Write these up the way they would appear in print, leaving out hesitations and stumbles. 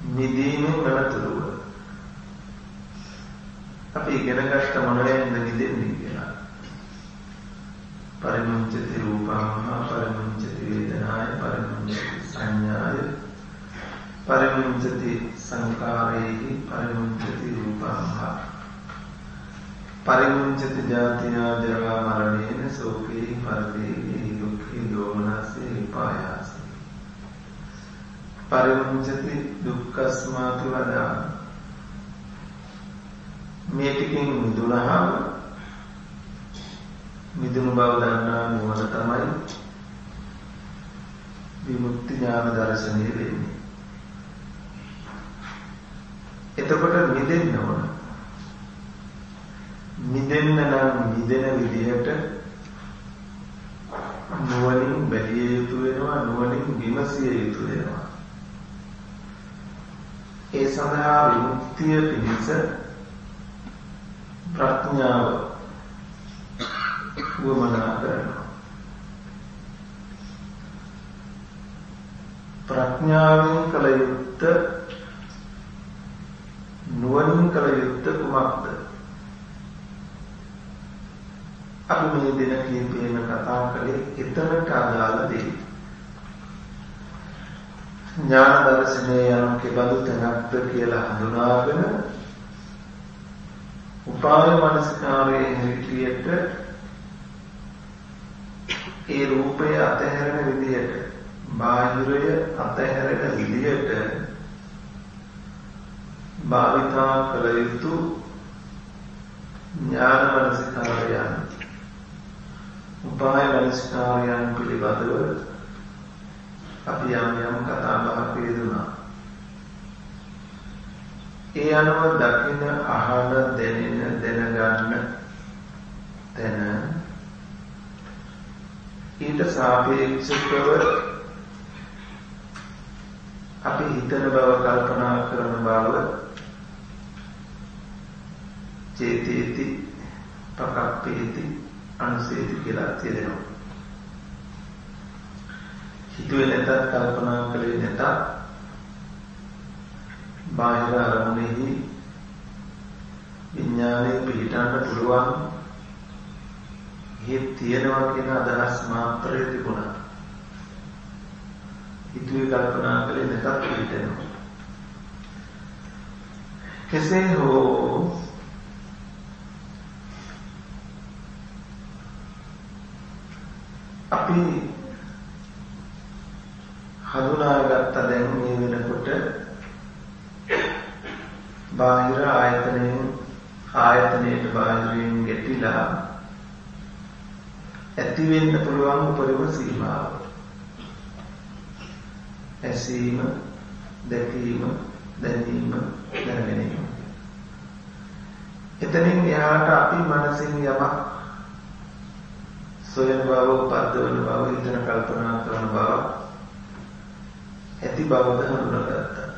මිදීමේ මනතුරුව අපි ඉගෙන ගත්ත මොනවද මිදෙන්නේ කියලා. පරිමුංචති රූපං පරිමුංචති වේදනාය පරිමුංචති සංඥාය පරිමුංචති සංකාරේහි පරිමුංචති රූපං පරිමුංචති ජාතිනා ජරා මරණේන සෝකේ පරිදේහි දුක්ඛේ දෝමනසේ විපායාසි පරිමුංචති දුක්ඛස්මාති වදා මේ ටිකෙන් මිදුණාම මිදුණු බව දන්නා නුවණ තමයි විමුක්ති ඥාන දර්ශනය වෙන්නේ. එතකොට මිදෙන්න ඕන. මිදෙන්න නම් මිදෙන විදිහට නුවණින් බැලිය යුතු වෙනවා, නුවණින් විමසිය යුතු වෙනවා. ඒ සඳහා විමුක්තිය පිණිස ප්‍රඥාව වමනා කරනවා. ප්‍රඥාවෙන් කල යුත්ත නුවණින් කල යුත්ත කුමක්ද? අපි මේ දින කීපෙම කතා කළේ එතනට අදාළ දේ. ඥාන දර්ශනය යන කෙබඳු තැනක්ද කියලා හඳුනාගෙන උපාය මනස්කාරයේ හිතියට ඒ රූපය අතහැරෙන විදියට බාහිරය අතහැරෙන විදියට භාවිතා කළ යුතු ඥාන මනස්කාරයන් උපාය මනස්කාරයන් පිළිබඳව අපි යම් කතා බහක් යෙදුණා. ඒ අනුව දකින්න අහන දැනෙන දැනගන්න තැන ඊට සාපේක්ෂව අපි හිතන බව කල්පනා කරන බව චේතේති පකප්පේති අනුසේති කියලා කියනවා. හිතුවේ නැතත් කල්පනා කළේ නැතත් බාහිර අරමුණෙහි විඥානයේ පිළිටන්න පුළුවන් හේ තියෙනවා කියන අදහස් මාත්‍රය තිබුණා. හිතුවේ කල්පනා කළේ නැතත් පිළිටනවා. කෙසේ හෝ අපි හඳුනාගත්ත දැන් මේ වෙනකොට බාහිර ආයතනයට බාහිරින් ගැටිලා ඇති වෙන්න පුළුවන් උපරිම සීමාව. ඇසීම, දැකීම, දැනීම, දැනගැනීම. එතනින් එහාට අපි මනසින් යමක් සොයන බව, පද්දවන බව, හිතන කල්පනා කරන බව ඇති බවද හඳුනාගත්තා.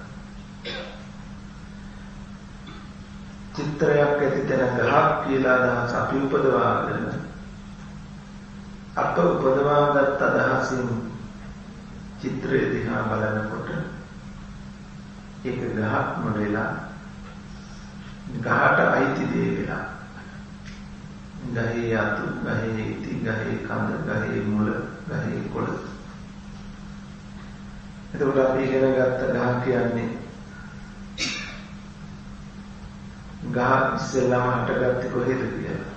චිත්‍රයක් ඇති තැන ගහක් කියලා අදහස් අපි උපදවාගෙන අප උපදවාගත් අදහසින් චිත්‍රය දිහා බලනකොට ඒක ගහක් නොවේලා ගහට අයිති දේ වෙලා ගහේ අතු, ගහේ ඉති, ගහේ කඳ, ගහේ මුල, ගහේ කොළ. එතකොට අපි ඉගෙන ගත්ත ගහ කියන්නේ ගහ ඉස්සෙල්ලාම හටගත්තේ කොහෙද කියලා.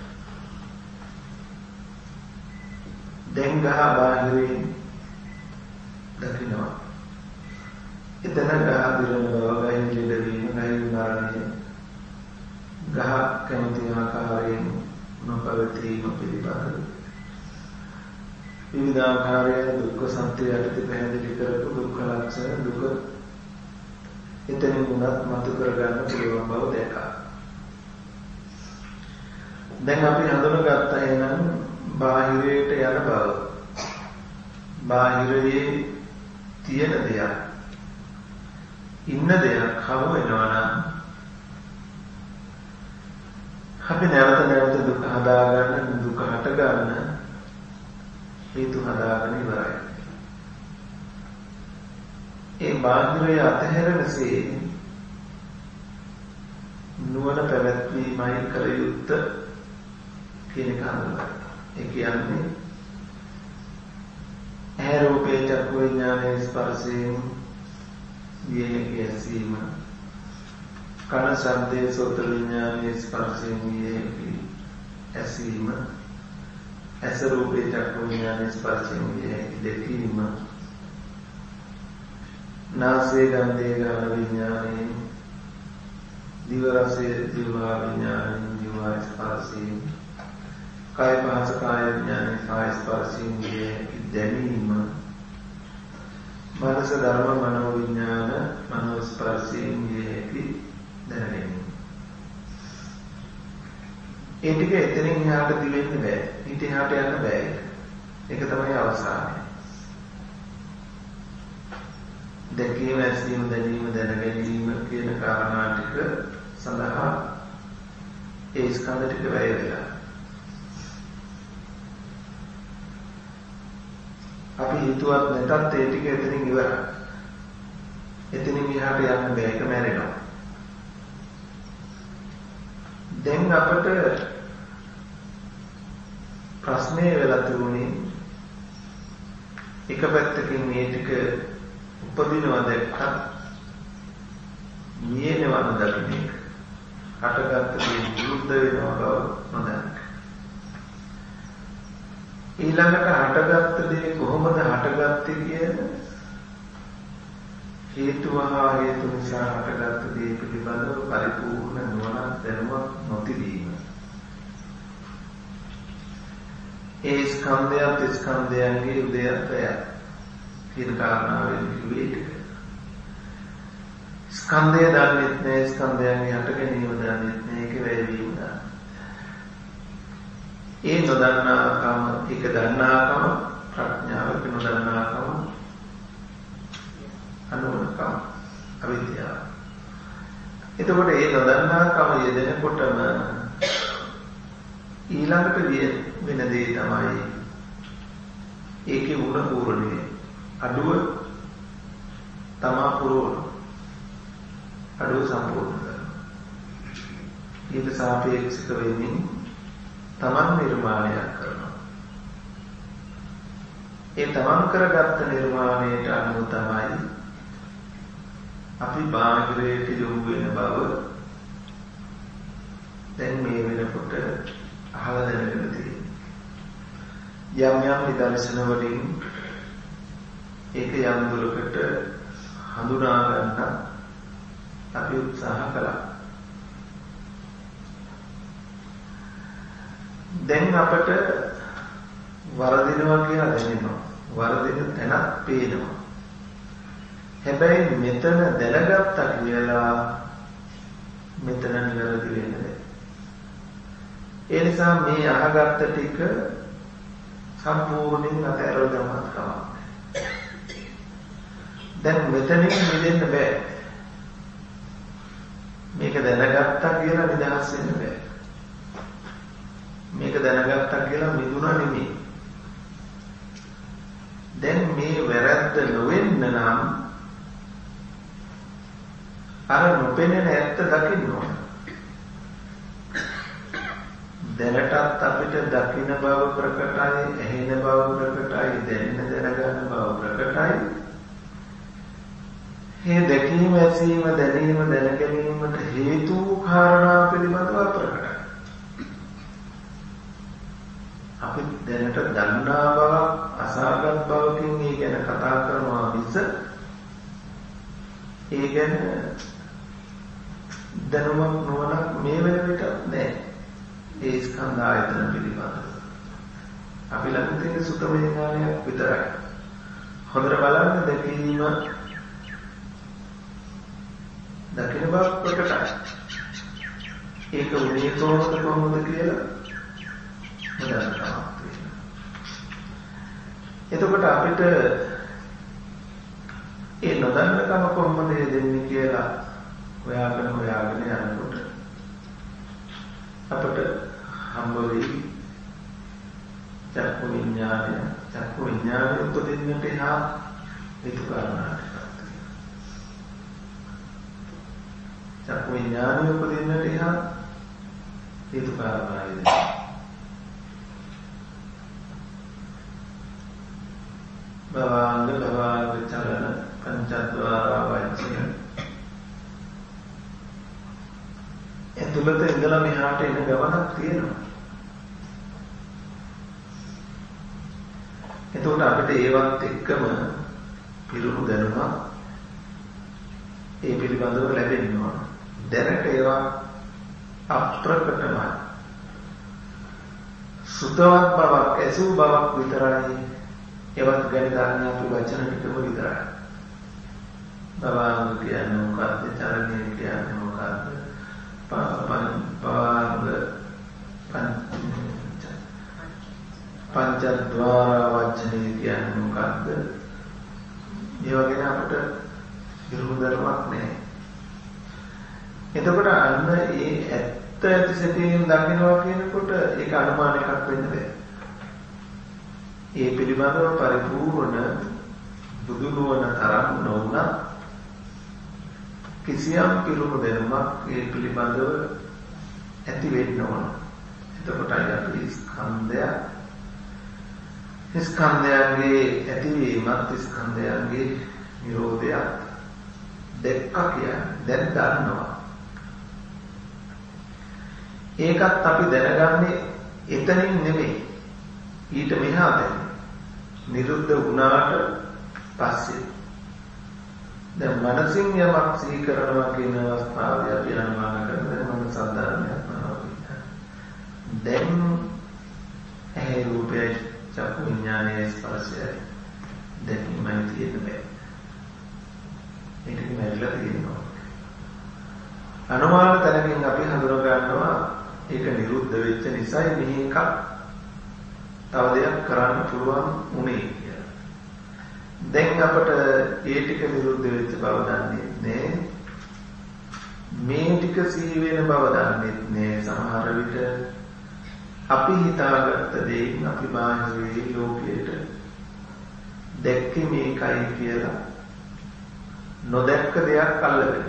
දැන් ගහ බාහිරින් දකින්නවා. එතන ගහ දිරන බව, ගහින් ලෙඩවීම, ගහින් මරණය, ගහ කැමති ආකාරයෙන් නොපවතීම පිළිබඳව විවිධාකාරයෙන් දුක්ඛ සත්‍ය යටතේ පැහැදිලි කරපු දුක්ඛ ලක්ෂණ දුක එතනින් උනත් මතු කරගන්න පුළුවන් බව දැක්කා. දැන් අපි හඳුනගත්තා එහෙනම් බාහිරයට යන බව. බාහිරයේ තියෙන දෙයක් ඉන්න දෙයක් හමු වෙනවා නම් අපි නැවත දුක හදාගන්න, දුක හට ගන්න හේතු හදාගෙන ඉවරයි. ඒ බාහිරය අතහැරෙනසේ නුවණ පැවැත්වීමයි කල යුත්තේ කියන එක හඳුනගන්න. ඒ කියන්නේ ඇහැ රූපේ චක්කු විඥානයේ ස්පර්ශයෙන් විහෙකේ ඇසීම, කන ශබ්දයේ සෝත විඥානයේ ස්පර්ශයෙන් විහෙකේ ඇසීම, ඇස රූපේ චක්කු විඥානයේ ස්පර්ශයෙන් විහෙකේ දැකීම, නාසයේ ගන්ධයේ ගාන විඥානයේ, දිව රසයේ දිවා විඥානයේ දිවා ස්පර්ශයෙන්, කාය පහස කාය විඥානයේ කාය ස්පර්ශයෙන් විහෙකේ දැනීම, මනස ධර්ම මනෝ විඥාන මනෝ ස්පර්ශයෙන් විහෙකේ දැනීම. ඒ ටික එතනින් එහාට දිවෙන්න බෑ. ඊට එහාට යන්න බෑ. ඒක තමයි අවසානය. දැකීම, ඇසීම, දැනීම, දැනගැනීම කියන කාරණා ටික සඳහා ඒ ස්කන්ධ ටික වැය වෙලා. අපි හිතුවත් නැතත් ඒ ටික එතනින් ඉවරයි. එතනින් එහාට යන්න බෑ. ඒක මැරෙනවා. දැන් අපට ප්‍රශ්නේ වෙලා තිබුණේ එක පැත්තකින් මේ ටික උපදිනවා දැක්කත් නියනවා නොදකින්නේ. හටගත්ත දේ විරුද්ධ වෙනවා බව නොදන්න. ඊළඟට හටගත්ත දේ කොහොමද හටගත්තේ කියන හේතුව හා හේතු නිසා හටගත්ත දේ පිළිබඳව පරිපූර්ණ නුවණක් දැනුමක් නොතිබීම. ඒ ස්කන්ධයන්ගේ උදයත්වය කියන කාරණාවෙන් කිව්වේ ටික. ස්කන්ධය දන්නෙත් නෑ, ස්කන්ධයන්ගේ හට ගැනීම දන්නෙත් නෑ, ඒක වැයවීම දන්නෙත්. ඒ නොදන්නාකම, ඒක දන්නාකම ප්‍රඥාව, ඒක නොදන්නාකම අනුවණකම, අවිද්‍යාව. එතකොට ඒ නොදන්නාකම යෙදෙනකොටම ඊළඟට වෙන දේ තමයි ඒකේ උණ පූර්ණේ අඩුව තමා පුරවන අඩුව සම්පූර්ණ කරනවා. ඊට සාපේක්ෂක වෙමින් තමන් නිර්මාණයක් කරනවා. ඒ තමන් කරගත්ත නිර්මාණයට අනුව තමයි අපි බාහිරයට යොමු වෙන බව දැන් මේ වෙනකොට අහලා දැනගෙන තියෙනවා. යම් නිදර්ශන වලින් ඒක යම් දුරකට හඳුනා ගන්න අපි උත්සාහ කළා. දැන් අපට වරදිනවා කියලා දැනෙනවා. වරදින තැනක් පේනවා. හැබැයි මෙතන දැනගත්තා කියලා මෙතන නිවැරදි වෙන්නේ. ඒ නිසා මේ අහගත්ත ටික සම්පූර්ණයෙන් අතහැරලා දැම්මත් කමක්. දැන් මෙතනින් මිදෙන්න බෑ. මේක දැනගත්තා කියලා නිදහස් වෙන්න බෑ. මේක දැනගත්තා කියලා මිදුණා නෙමෙයි. දැන් මේ වැරද්ද නොවෙන්න නම් අර නොපෙනෙන ඇත්ත දකින්න ඕන. දැනටත් අපිට දකින්න බව ප්‍රකටයි, ඇහෙන බව ප්‍රකටයි, දැනෙන දැනගන්න බව ප්‍රකටයි. මේ දැකීම, ඇසීම, දැනීම, දැනගැනීමට හේතු කාරණා පිළිබඳව ප්‍රකටයි. අපි දැනට දන්නා බව, අසාගත් බවකින් මේ ගැන කතා කරනවා මිස ඒ ගැන දැනුමක් නොවනක් මේ වෙන විට නැහැ. ඒ ස්කන්ධ ආයතන පිළිබඳව අපි ළඟ තියෙන සුතම ඥානයක් විතරයි. හොඳට බලන්න දැකීම, දකින බව ප්‍රකටයි. ඒක උනේ කොහොමද කියලා හොයන්න. එතකොට අපිට ඒ නොදන්නකම කොහොමද දෙන්නේ කියලා හොයාගෙන යනකොට අපට හම්බ වෙයි චක්කු විඥානය උපදින්නට එහා හේතු කාරණා ටිකක්. චක්කු විඥානය උපදින්නට එහා හේතු කාරණා වේදනා. භවාංග චලන පංචද්වාර වචන එතුළත ඉඳලා මෙහාට එන ගමනක් තියෙනවා. එතකොට අපිට ඒවත් එක්කම පිරුණු දැනුමක් ඒ පිළිබඳව ලැබෙනවා. දැනට ඒවා අප්‍රකටමයි. සුතවත් බවක්, ඇසූ බවක් විතරයි. ඒවත් ගැන දන්නේ අපි වචන ටිකම විතරයි. භවාංග කියන්නේ මොකක්ද? චරණය කියන්නේ මොකක්ද? පංචද්වාර වචනේ කියන්නේ මොකක්ද? ඒ වගේ අපිට විරුද්ධයක් නැහැ. එතකොට අන්න ඒ ඇත්ත ඇති සැටියෙන් දකින්නවා කියනකොට ඒක අනුමාන එකක් වෙන්න බෑ. ඒ පිළිබඳව පරිපූර්ණ බුදු නුවණ තරම් නොවුණා කිසියම් පිරුණු දැනුමක් ඒ පිළිබඳව ඇති වෙන්න ඕන. එතකොට අපි ස්කන්ධයන්ගේ ඇතිවීමත් ස්කන්ධයන්ගේ නිරෝධයත් දැක්කා කියන්නේ දැන් දන්නවා. ඒකත් අපි දැනගන්නේ එතනින් නෙමෙයි. ඊට මෙහා දැන් නිරුද්ධ වුණාට පස්සේ දැන් මනසින් යමක් සිහි කරනවා කියන අවස්ථාවේ අපි අනුමාන කරන මනස සාධාරණයක් නවා. දැන් ඇහැ රූපය චක්කු විඥානයේ ස්පර්ශය දැකීමයි තියෙන බෑ. ඒකෙන් මැරිලා තියෙනවා. අනුමාන තැනකින් අපි හඳුනා ගන්නවා ඒක නිරුද්ධ වෙච්ච නිසා මෙහි එකක් තව දෙයක් කරන්න පුළුවන් උනේ කියලා. දැන් අපට ඒ ටික නිරුද්ධ වෙච්ච බව දන්නේ නැහැ. මේ ටික සිහි වෙන බව දන්නේ නැහැ. සමහර විට අපි හිතාගත්ත දේ අපි බාහිර ලෝකයට දැක්කේ මේකයි කියලා නොදැක්ක දෙයක් අල්ලගෙන.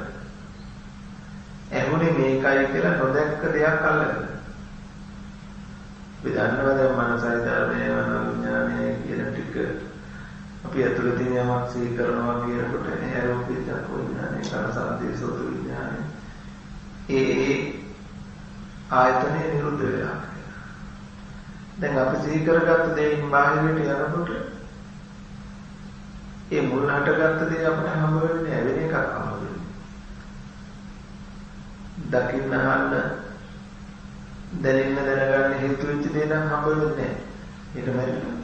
ඇහුනේ මේකයි කියලා නොදැක්ක දෙයක් අල්ලගෙන. අපි දන්නවා දැන් මනසයි ධර්මය විඥානය කියන ටික අපි ඇතුළේ තියෙන යමක් සිහි කරනවා කියනකොට ඇරෝපේ චක්කු විඥානය කරසන්දේ සෝත විඥානය ඒ ආයතනේ නිරුද්ධ වෙලා. දැන් අපි සිහි කරගත්ත දේෙන් බාහිරට යනකොට ඒ මුල් හටගත්ත දේ අපිට හම්බ වෙන්නේ ඇවෙන එකක් හම්බ වෙන්නේ. දකින්න අහන්න දැනෙන්න දැනගන්න හේතු වෙච්ච දේ නම් හම්බ වෙන්නේ නැහැ. ඒක මැරිලා.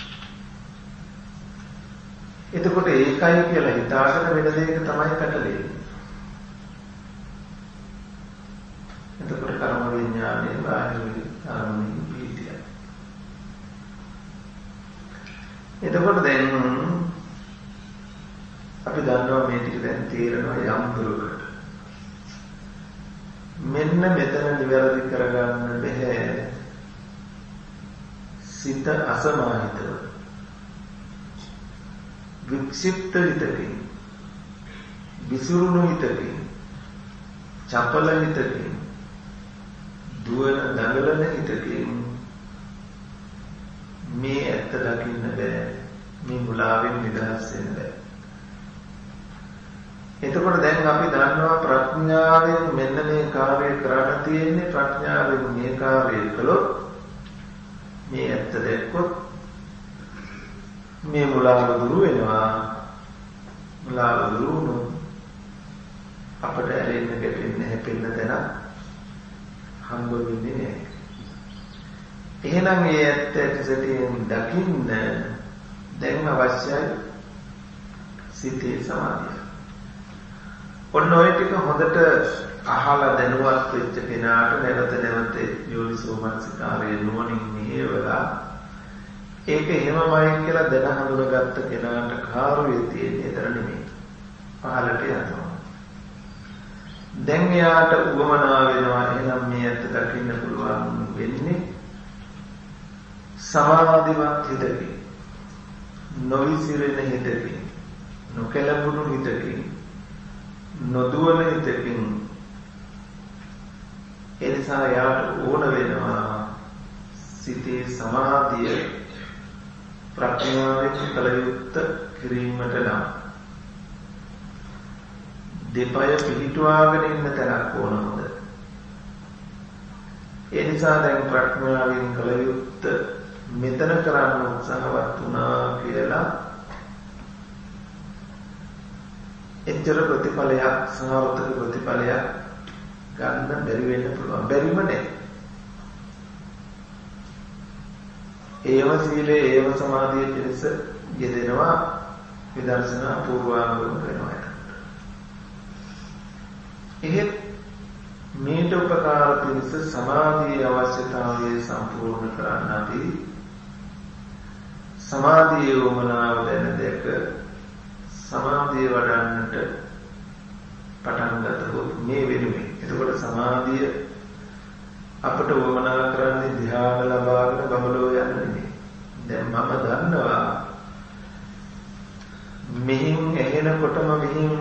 එතකොට ඒකයි කියලා හිතාගෙන වෙන දෙයක තමයි පැටලෙන්නේ. එතකොට කර්ම විඥානයේ බාහිර අරමුණු පිටිය. එතකොට දැන් අපි දන්නවා මේ ටික දැන් තේරෙනවා යම් දුරකට. මෙන්න මෙතන නිවැරදි කරගන්න බැහැ. සිත අසමාහිතව වික්ෂිප්ත හිතකින් විසුරුණු හිතකින් චපල හිතකින් දුවන දඟලන හිතකින් මේ ඇත්ත දකින්න බෑ. මේ මුලාවෙන් නිදහස් වෙන්න බෑ. එතකොට දැන් අපි දන්නවා ප්‍රඥාවෙන් මෙන්න මේ කාර්යය කරන්න තියෙන්නේ. ප්‍රඥාවෙන් මේ කාර්යය කළොත් මේ ඇත්ත දැක්කොත් මේ මුලාව දුරු වෙනවා. මුලාව දුරු වුණොත් අපට ඇලෙන්න ගැටෙන්න හැපෙන්න තැන හම්බ වෙන්නේ නැහැ. එහෙනම් මේ ඇත්ත ඇතිසැටියෙන් දකින්න දැන් අවශ්‍යයි සිතේ සමාධිය. ඔන්න ඔය ටික හොඳට අහලා දැනුවත් වෙච්ච කෙනාට නැවත නැවත යෝනිසෝ මනසිකාරයේ නුවණින් මෙහෙवला ඒක එහෙමමයි කියලා දැන හඳුනගත්ත කෙනාට කාර්යය තියෙන්නේ ඒතර නෙමෙයි. පහලට යනවා. දැන් එයාට උවමනා වෙනවා එහෙනම් මේ ඇත්ත දකින්න පුළුවන් වෙන්නේ සමාධිමත් හිතකින්, නොවිසිරෙන හිතකින්, නොකලබුණු හිතකින්, නොදුවන හිතකින් ඒ නිසා යාට ඕන වෙනවා සිතේ සමාධිය ප්‍රඥාවෙන් කළ යුත්තේ කිරීමට නම් දෙපය පිහිටුවාගෙන ඉන්න තැනක් ඕන හොඳ. ඒ නිසා දැන් ප්‍රඥාවෙන් කළ යුත්තේ මෙතන කරන්න උත්සාහවත් වුණා කියලා එච්චර ප්‍රතිඵලයක් සාර්ථක ප්‍රතිඵලයක් ගන්න බැරි වෙන්න පුළුවන්. බැරිම නෑ. ඒව සීලේ ඒව සමාධිය පිණිස යෙදෙනවා විදර්ශනා පූර්වාංගම වෙනවා. එහෙත් මේට උපකාර පිණිස සමාධියේ අවශ්‍යතාවය සම්පූර්ණ කරන්න අපි සමාධියේ උමනාව දැන දෙක සමාධිය වඩන්නට පටන් ගත්තොත් මේ වෙනුවෙන් එතකොට සමාධිය අපට උමනා කරන්නේ ධ්‍යාන ලබාගෙන බබලෝ යන්න නෙමෙයි. දැන් මම දන්නවා මෙහින් එහෙනකොටම මෙහින්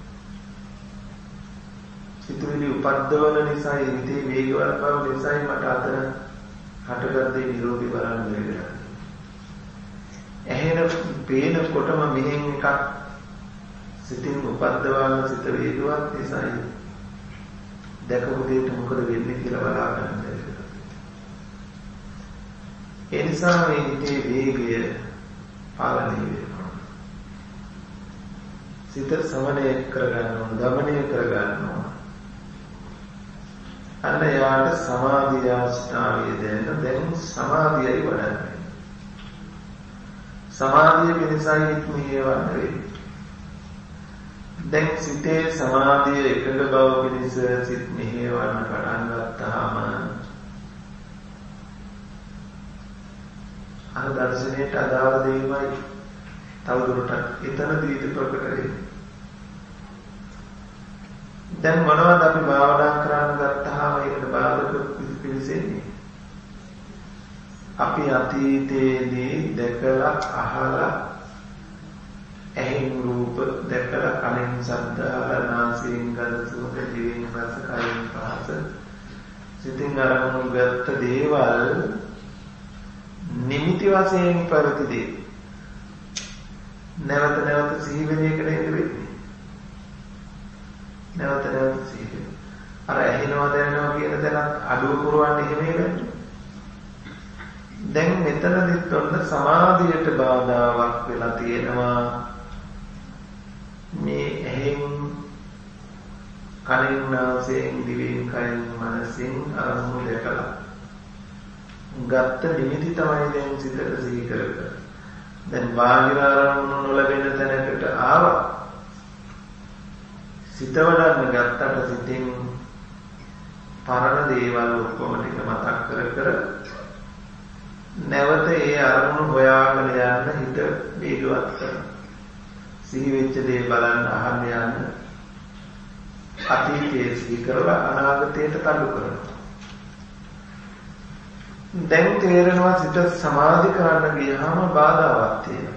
සිතුවිලි උපද්දවන නිසා හිතේ වේගවත් බව නිසායි මට අතර හටගත්තේ නිරෝධී බලන්න බැහැ. එහෙන පේනකොටම මෙහෙන් එකක් සිතින් උපද්දවන සිත වේගවත් නිසායි දැකපු දෙයට මොකද වෙන්නේ කියලා බලා ගන්න බැහැ. ඒ නිසා මේ හිතේ වේගය පාලනය වෙනවා. සිත සමනය කරගන්න ඕන, දමනය කරගන්න ඕන. අන්න යාට සමාධිය අවස්ථාවේ දැන් සමාධියයි වඩන්නේ. සමාධිය පිණිසයි හිතේ වඩන්නේ. දැන් සිතේ සමාධිය එකඟ බව පිණිස සිත මෙහෙවන්න පටන් ගත්තාම අර දර්ශනයට අදාළ දෙයමයි තවදුරටත් එතනදී ප්‍රකට වෙන්නේ. දැන් මොනවද අපි භාවනා කරන්න ගත්තාම ඒකට බාධක පිළිසෙන්නේ? අපි අතීතයේදී දැකලා අහලා ඇහෙන් රූප දැකලා කනෙන් ශබ්ද අහලා නාසයෙන් ගඳ සුවඳ දිවෙන් රස කයෙන් පහස සිතින් අරමුණු ගත්ත දේවල් නිමිති වශයෙන් ප්‍රතිදී නැවත නැවත සිහි වෙන එක නේද වෙන්නේ? නැවත නැවත සිහි. අර ඇහෙනවා දැනෙනවා කියන තැනත් අඩුව පුරවන්නේ එහෙමයි වෙන්නේ. දැන් මෙතනදිත් ඔන්න සමාධියට බාධාවක් වෙලා තියෙනවා. මේ ඇහෙන් කනින් නාසයෙන් දිවෙන් කයින් මනසින් අරමුණු දැකලා ගත්ත නිමිති තමයි දැන් සිතට සිහි කරගන්න. දැන් බාහිර අරමුණු නොලැබෙන තැනකට ආවා. සිත වඩන්න ගත්තට සිතින් පරණ දේවල් ඔක්කොම ටික මතක් කර නැවත ඒ අරමුණු හොයාගෙන යන්න හිත වේගවත් කරනවා. සිහි වෙච්ච දේ බලන්න අහන්න යන්න අතීතයේ සිහි කරලා අනාගතයට තල්ලු කරනවා. දැන් තේරෙනවා සිත සමාධි කරන්න ගියාම බාධාවක් තියෙනවා.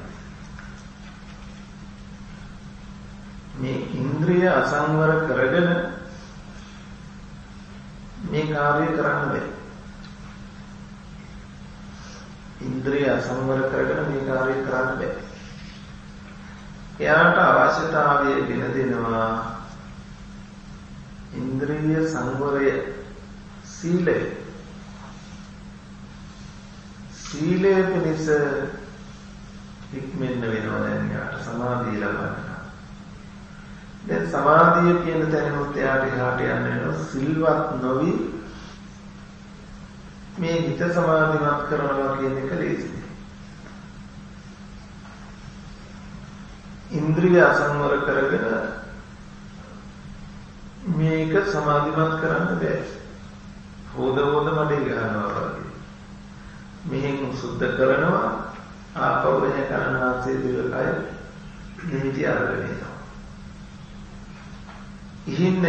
මේ ඉන්ද්‍රිය අසංවර කරගෙන මේ කාර්යය කරන්න බෑ. ඉන්ද්‍රිය අසංවර කරගෙන මේ කාර්යය කරන්න බෑ. එයාට අවශ්‍යතාවය ගෙන දෙනවා ඉන්ද්‍රිය සංවරය සීලය. සීලය පිණිස ඉක්මෙන්න වෙනවා දැන් යාට සමාධිය ලබන්න. දැන් සමාධිය කියන තැනොත් එයාට එහාට යන්න වෙනවා සිල්වත් නොවි මේ හිත සමාධිමත් කරනවා කියන එක ලේසියි. ඉන්ද්‍රිය අසංවර කරගෙන මේක සමාධිමත් කරන්න බෑ. හොද මඩේ ගන්නවා වගේ. මෙහෙන් සුද්ධ කරනවා ආපහු වෙන කරනාසේ දිවකය නිමිති අරගෙන යනවා. ඉහින්න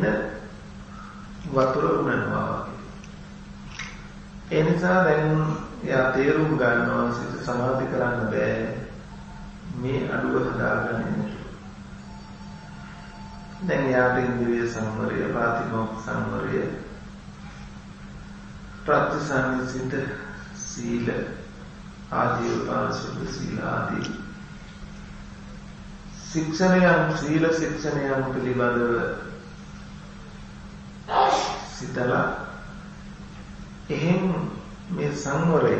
වතුර උනනවා වගේ. ඒ නිසා දැන් යා තේරුම් ගන්නවා සිත සමාධි කරන්න බෑ. මේ අඩුව හදාගන්න. දැන් යාට ඉන්ද්‍රිය සංවරය, ප්‍රාතිමෝක්ඛ සංවරය ප්‍රතිසංසිත සීල ආදී උපාසක සීල ආදී ශික්ෂණයන් සීල ශික්ෂණයන් පිළිබඳව සිතලා එහෙන් මේ සංවරය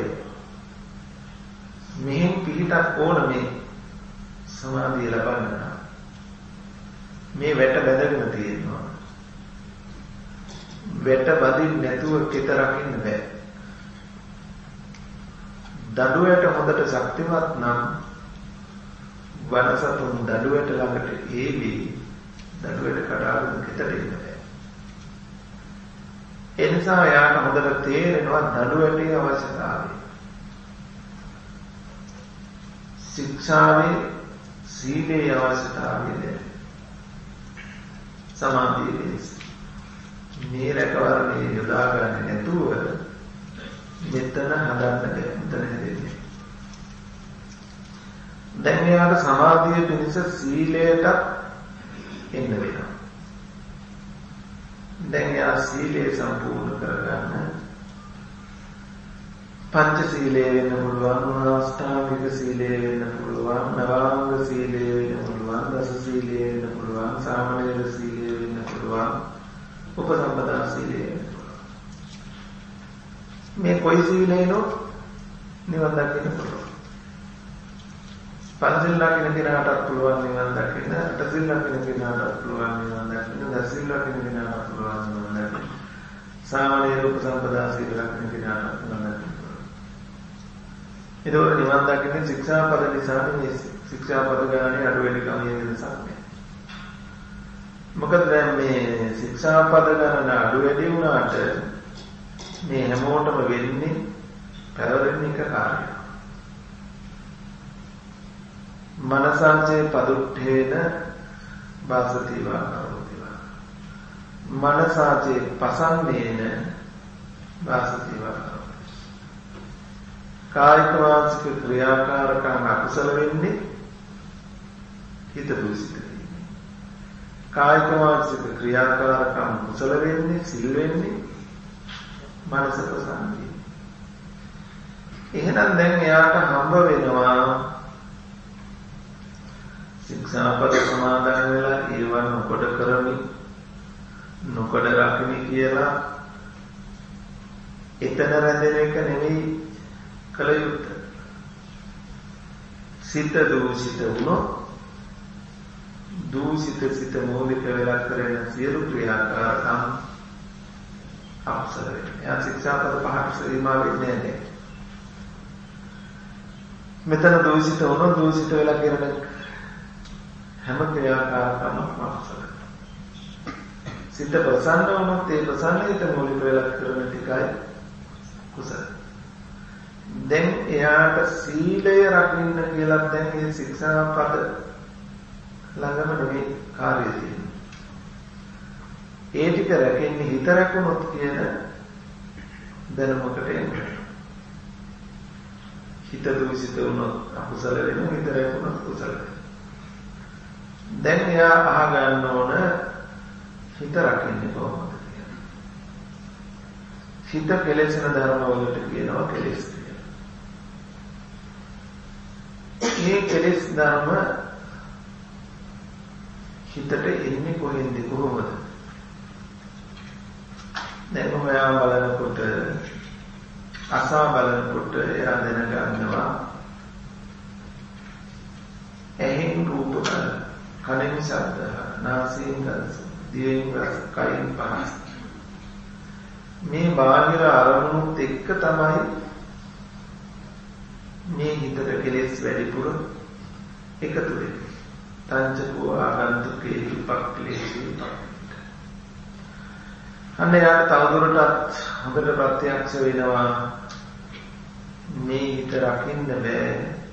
මෙහෙන් පිළිටක් ඕන මේ සමාධිය ලබන්න මේ වැට බැඳගෙන තියෙනවා වැට බදින් නැතුව කෙත රකින්න බෑ දඩුවට හොඳට ශක්තිමත් නම් වනසතුන් දඩුවට ළඟට ඒවි දඩුවට කඩාගෙන කෙතට එන්න බෑ ඒ නිසා යාට හොඳට තේරෙනවා දඩුවටේ අවශ්‍යතාවය ශික්ෂාවේ සීලේ අවශ්‍යතාවය සමාධියේ මේ රැකවරණේ යොදා ගන්න නැතුව මෙතන හදන්න බැහැ මෙතන හැදෙන්නේ දැන් යාට සමාධිය පිණිස සීලයට එන්න වෙනවා දැන් යා සීලය සම්පූර්ණ කරගන්න පංච සීලය වෙන්න පුළුවන් අෂ්ටාංගික සීලය වෙන්න පුළුවන් නවාංග සීලය වෙන්න පුළුවන් දස සීලය වෙන්න පුළුවන් සාමණේර සීලය වෙන්න පුළුවන් උපසම්පදා සීලය වෙන්න පුළුවන් මේ කොයි සීලේනොත් නිවන් දකින්න පුළුවන් පංචශීල රකින්න කෙනාටත් පුළුවන් නිවන් දකින්න අටශීල රකින්න කෙනාටත් පුළුවන් නිවන් දකින්න දසශීල රකින්න කෙනාටත් පුළුවන් නිවන් දකින්න සාමණේර උපසම්පදා සීල රකින්න කෙනාටත් නිවන් දකින්න ඒතකොට නිවන් දකින්නේ ශික්ෂාපද නිසා මේ ශික්ෂාපද ගානේ අඩු වෙන කමිය වෙනසක් නෑ. මොකද දැන් මේ ශික්ෂාපද ගාන අඩු වැඩි වුණාට මේ හැමෝටම වෙන්නේ පැවරෙන එක කාර්යය. මනසංචේ පදුට්ඨේන වාසතිවා කරෝතිවා. මනසාචේ පසන්නේන වාසතිවා කායික වාචික ක්‍රියාකාරකම් අකුසල වෙන්නේ හිත දුසිත වෙන්නේ කායික වාචික ක්‍රියාකාරකම් කුසල වෙන්නේ සිල් වෙන්නේ මනස ප්‍රසන්නයි එහෙනම් දැන් එයාට හම්බ වෙනවා ශික්ෂාපද සමාදන් වෙලා ඒවන් නොකොට කරමි නොකොට රකිමි කියලා එතන රැඳෙන එක නෙවෙයි කල යුත්තේ සිත දූෂිත වුණොත් දූෂිත සිත මූලික වෙලා කරන සියලු ක්‍රියාකාරකම් අපසර වෙනවා. එයා ශික්ෂාපද පහට සීමා වෙන්නේ නැහැ. මෙතන දූෂිත වුණොත් දූෂිත වෙලා කරන හැම ක්‍රියාකාරකමක්ම අපසර වෙනවා. සිත ප්‍රසන්න වුණොත් ඒ ප්‍රසන්නයට මූලික වෙලා කරන ටිකයි කුසල. දැන් එයාට සීලය රකින්න කියලා දැන් මේ ශික්ෂාපද ළඟම නෙමෙයි කාර්යය තියෙන්නේ. ඒ ටික රැකෙන්නේ හිත රැකුණොත් කියන දැනුමකට එන්නේ. හිත දුසිත වුණොත් අකුසල වෙනවා හිත රැකුණොත් කුසල වෙනවා. දැන් එයා අහගන්න ඕන හිත රකින්නේ කොහොමද කියලා. හිත කෙලෙසන ධර්ම වලට කියනවා කෙලෙස්. මේ කෙලෙස් ධර්ම හිතට එන්නේ කොහෙන්ද කොහොමද? දැන් ඔයා බලනකොට අසා බලනකොට එයා දැනගන්නවා ඇහෙන් රූප බලන කනෙන් ශබ්ද නාසයෙන් රස දිවෙන් රස කයින් පහස මේ බාහිර අරමුණුත් එක්ක තමයි මේ හිතට කෙලෙස් වැඩිපුර එකතු වෙන්නේ. තංචකෝ ආගන්තුකේ උපක්ලේශී අන්න යාට තවදුරටත් හොඳට ප්‍රත්‍යක්ෂ වෙනවා මේ හිත රකින්න බෑ.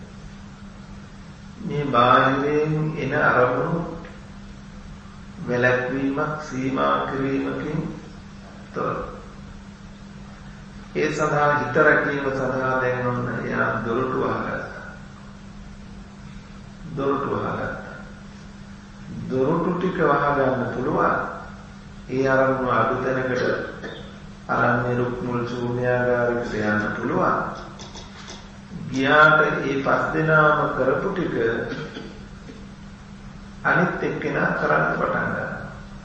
මේ බාහිරයෙන් එන අරමුණු වැළැක්වීමක් සීමා කිරීමකින් තොර. ඒ සඳහා හිත රැකීම සඳහා දැන් ඔන්න එයා දොරටු වහගත්තා. දොරටු ටික වහගන්න පුළුවන්. ඒ අරමුණ අඩු තැනකට අරන්නේ රුක් මුල් ශූන්‍යාගාරයකට යන්න පුළුවන්. ගියාට ඒ පස් දෙනාම කරපු ටික අනිත් එක්කෙනා කරන්න පටන් ගන්නවා.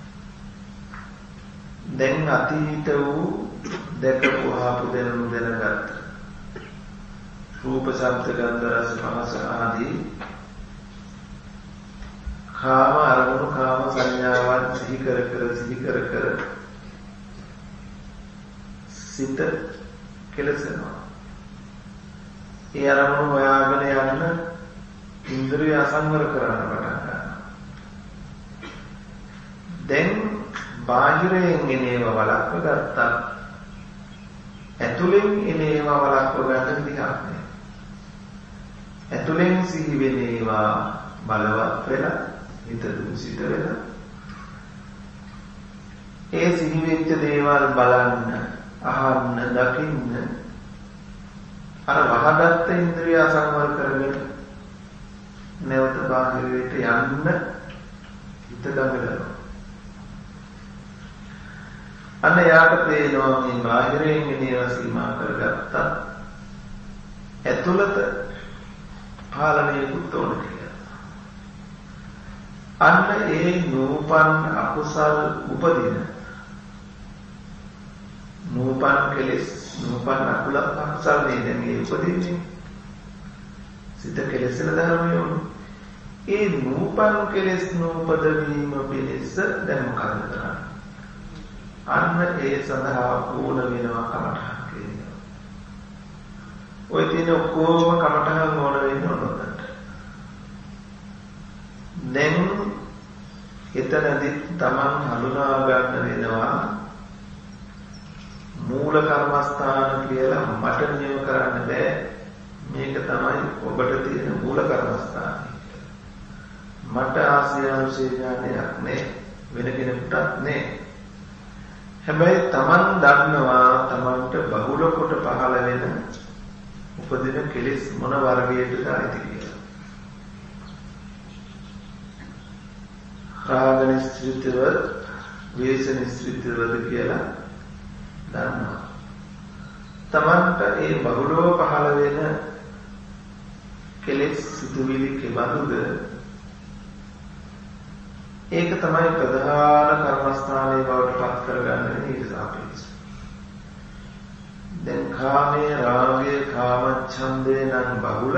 දැන් අතීත වූ දැකපු ආපු දැනුණු දැනගත්ත රූප ශබ්ද ගන්ධ රස පහස ආදී කාම අරමුණු කාම සංඥාවන් සිහි කර කර සිත කෙලසෙනවා. ඒ අරමුණු හොයාගෙන යන්න ඉන්ද්‍රිය අසංවර කරන්න පටන් ගන්නවා. දැන් බාහිරයෙන් එන ඒවා වළක්ව ගත්තා. ඇතුලෙන් එන ඒවා වළක්ව ගන්න විදිහක් නෑ. ඇතුලෙන් සිහි වෙන ඒවා බලවත් වෙලා හිත දුසිත වෙලා ඒ සිහි වෙච්ච දේවල් බලන්න අහන්න දකින්න අර වහගත්ත ඉන්ද්‍රිය අසංවර කරගෙන නැවත බාහිරයට යන්න හිත දඟලනවා. අන්න යාට පේනවා මේ බාහිරයෙන් එනවා සීමා කරගත්තා ඇතුළත පාලනයකුත් ඕන කියලා. අන්න ඒ නූපන් අකුසල් උපදින නූපන් කෙලෙස් නූපන් අකුසල් නේ දැන් මේ උපදින්නේ සිත කෙලෙසන ධර්මය වුණු ඒ නූපන් කෙලෙස් නූපද වීම පිණිස දැන් මොකද කරන්නේ? අන්න ඒ සඳහා ඕන වෙනවා කමඨහන් කියනවා. ඔය තියෙන ඔක්කොම කමඨහන් ඕන වෙන්නේ ඔන්නකට. දැන් එතනදී තමන් හඳුනා ගන්න වෙනවා මූල කර්මස්ථාන කියලා මට නියම කරන්න බෑ. මේක තමයි ඔබට තියෙන මූල කර්මස්ථානය. මට ආසියානුසේ ඥානයක් නෑ වෙන කෙනෙකුටත් නෑ. හැබැයි තමන් දන්නවා තමන්ට බහුල කොට පහළ වෙන උපදින කෙලෙස් මොන වර්ගයකටද අයිති කියලා. රාග නිස්ෘතව, ද්වේෂ නිස්ෘතවද කියලා දන්නවා. තමන්ට ඒ බහුලව පහළ වෙන කෙලෙස් සිතුවිලි කෙබඳුද ඒක තමයි ප්‍රධාන කර්මස්ථානයේ බවට පත් කරගන්න ඊට සාපේක්ෂව. දැන් කාමයේ රාගයේ කාමච්ඡන්දේ නම් බහුල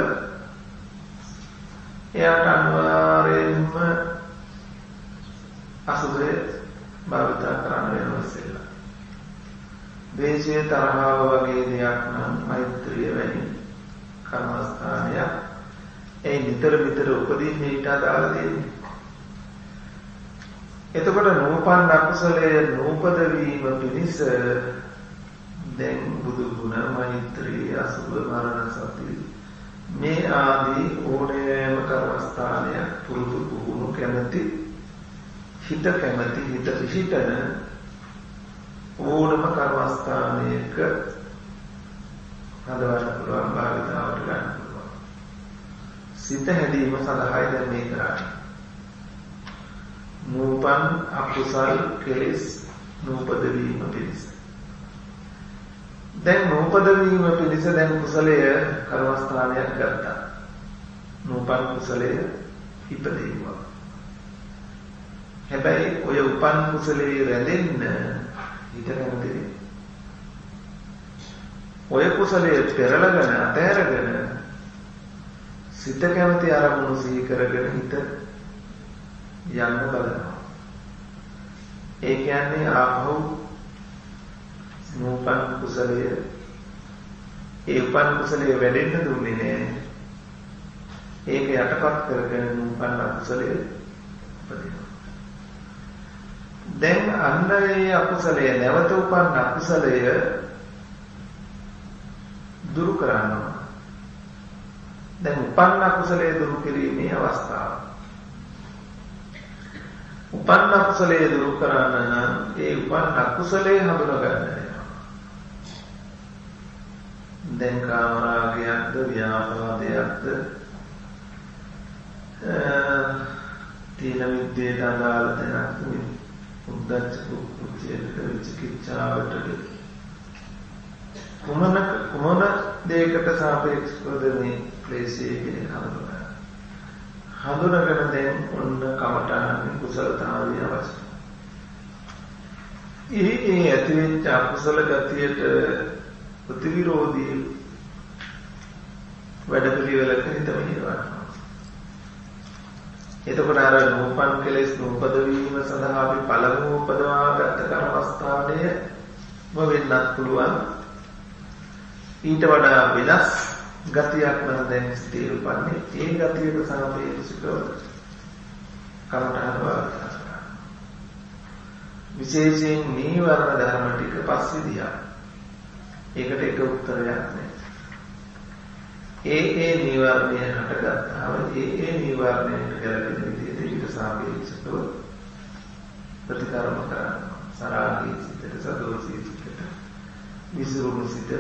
එයාට අනිවාර්යයෙන්ම අසුබේ භාවිත කරන්න වෙනවා ඉස්සෙල්ලා. ද්වේෂය තරහව වගේ දෙයක් නම් මෛත්‍රිය වැනි කර්මස්ථානයක් ඒ නිතර උපදින්නේ ඊට අදාළ දෙන්නේ. එතකොට නූපන් අකුසලයේ නූපද වීම පිණිස දැන් බුදු ගුණ මෛත්‍රී අසුභ මරණ සති මේ ආදී ඕනෑම කර්මස්ථානයක් පුරුදු පුහුණු කැමැති හිත පිහිටන ඕනම කර්මස්ථානයක හදවන්න පුළුවන් භාවිතාවට ගන්න පුළුවන්. සිත හැදීම සඳහායි දැන් මේ කරන්නේ. නූපන් අකුසල් කෙලෙස් නූපද වීම පිණිස. දැන් නූපද වීම පිණිස දැන් කුසලය කර්මස්ථානයක් ගත්තා. නූපන් කුසලය ඉපදෙනවා. හැබැයි ඔය උපන් කුසලයේ රැඳෙන්න හිත කැමතිනේ. ඔය කුසලයේ පෙරලගෙන අතහැරගෙන සිත කැමති අරමුණු සිහි කරගෙන හිත යන්න බලනවා. ඒ කියන්නේ ආපහු නූපන් කුසලයේ ඒ උපන් කුසලයේ වැඩෙන්න දුන්නේ නෑ. ඒක යටපත් කරගෙන නූපන් අකුසලයේ උපදිනවා. දැන් අන්න ඒ අකුසලය නැවත උපන් අකුසලය දුරු කරනවා. දැන් උපන් අකුසලය දුරු කිරීමේ අවස්ථාව. උපන් අකුසලයේ දුරු කරන්න නම් ඒ උපන් අකුසලයේ හඳුනා ගන්න වෙනවා. දැන් කාමරාගයක්ද ව්‍යාපාදයක්ද තීන විද්‍යාවට අදාළ දෙයක් උද්දච්ච කුච්චයට විචිකිච්ඡාවට කුමන දෙයකට සාපේක්ෂවද මේ ක්ලේශය කියන හඳුනගන්න. හඳුනගෙන දැන් ඔන්න කමඨානේ කුසලතාවය අවශ්‍යයි. ඒ ඇතිවෙච්ච අකුසල ගතියට ප්‍රතිවිරෝධී වැඩ පිළිවෙලක හිත මෙහෙවනවා. එතකොට අර නූපන් කෙලෙස් නූපද වීම සඳහා අපි පළමු උපදවාගත් කර්මස්ථානය වෙන්නත් පුළුවන්. ඊට වඩා වෙනස් ගතියක් නම් දැන් සිටී උපන්නේ ඒ ගතියට සාපේක්ෂව කමඨාන වාර්තා. විශේෂයෙන් නීවරණ ධර්ම ටික පස්විදියා. ඒකට එක උත්තරයක් නැහැ. ඒ නීවරණය හටගත්තාම ඒ නීවරණයට ගැලපෙන විදිහට ඊට සාපේක්ෂව ප්‍රතිකර්ම කරනවා. සරාගී සිතට, සදෝසී සිතට, විසුරුණු සිතට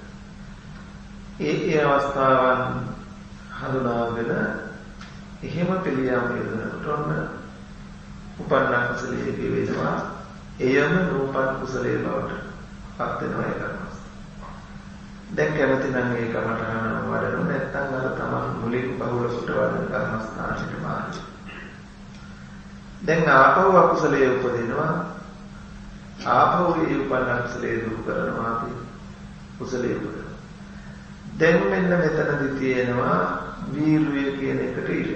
ඒ අවස්ථාවන් හඳුනාගෙන එහෙම පිළියම් යොදනකොට ඔන්න උපන්න කුසලයේ වේදනා එයම නූපන් කුසලයේ බවට පත් වෙනවා ඒ කර්මස්. දැන් කැමති නම් ඒ කමඨහන වඩනු නැත්නම් අර තමන් මුලින් බහුල කොට වඩන කර්මස්ථානයට මාරු. දැන් ආපහු අකුසලයේ උපදිනවා. ආපහු ඒ උපන්න කුසලයේ දුරු කරනවා අපි කුසලයේ උපදිනවා. දැන් මෙන්න මෙතනදී තියෙනවා වීර්යය කියන එකට ඉල.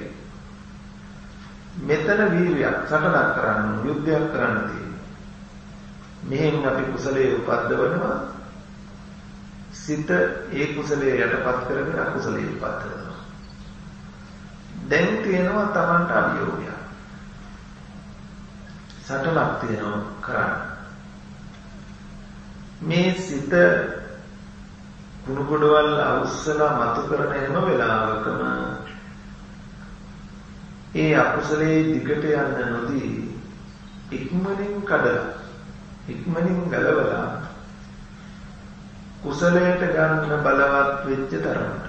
මෙතන වීර්යයක් සටනක් කරන්න යුද්ධයක් කරන්න තියෙනවා. මෙහෙන් අපි කුසලයේ උපද්දවනවා. සිත ඒ කුසලයේ යටපත් කරගෙන අකුසලයේ උපද්දවනවා. දැන් තියෙනවා Tamanට අභියෝගයක්. සටනක් තියෙනවා කරන්න. මේ සිත කුණු ගොඩවල් අවුස්සලා මතු කරන හැම වෙලාවකම ඒ අකුසලයේ දිගට යන්න නොදී ඉක්මනින් කඩලා ඉක්මනින් ගලවලා කුසලයට ගන්න බලවත් වෙච්ච තරමට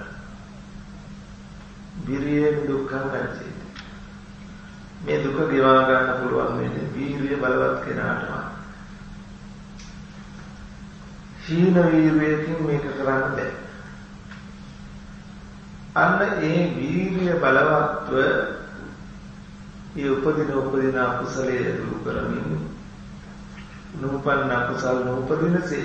විරියෙන් දුක්ඛං ගච්ඡේති. මේ දුක ගෙවා ගන්න පුළුවන් වෙන්නේ වීර්ය බලවත් කෙනාටම. හීන වීර්යයෙන් මේක කරන්න බෑ. අන්න ඒ වීර්ය බලවත්ව ඒ උපදින අකුසලයේ දුරු කරමින් නූපන්න අකුසල නූපදිනසේ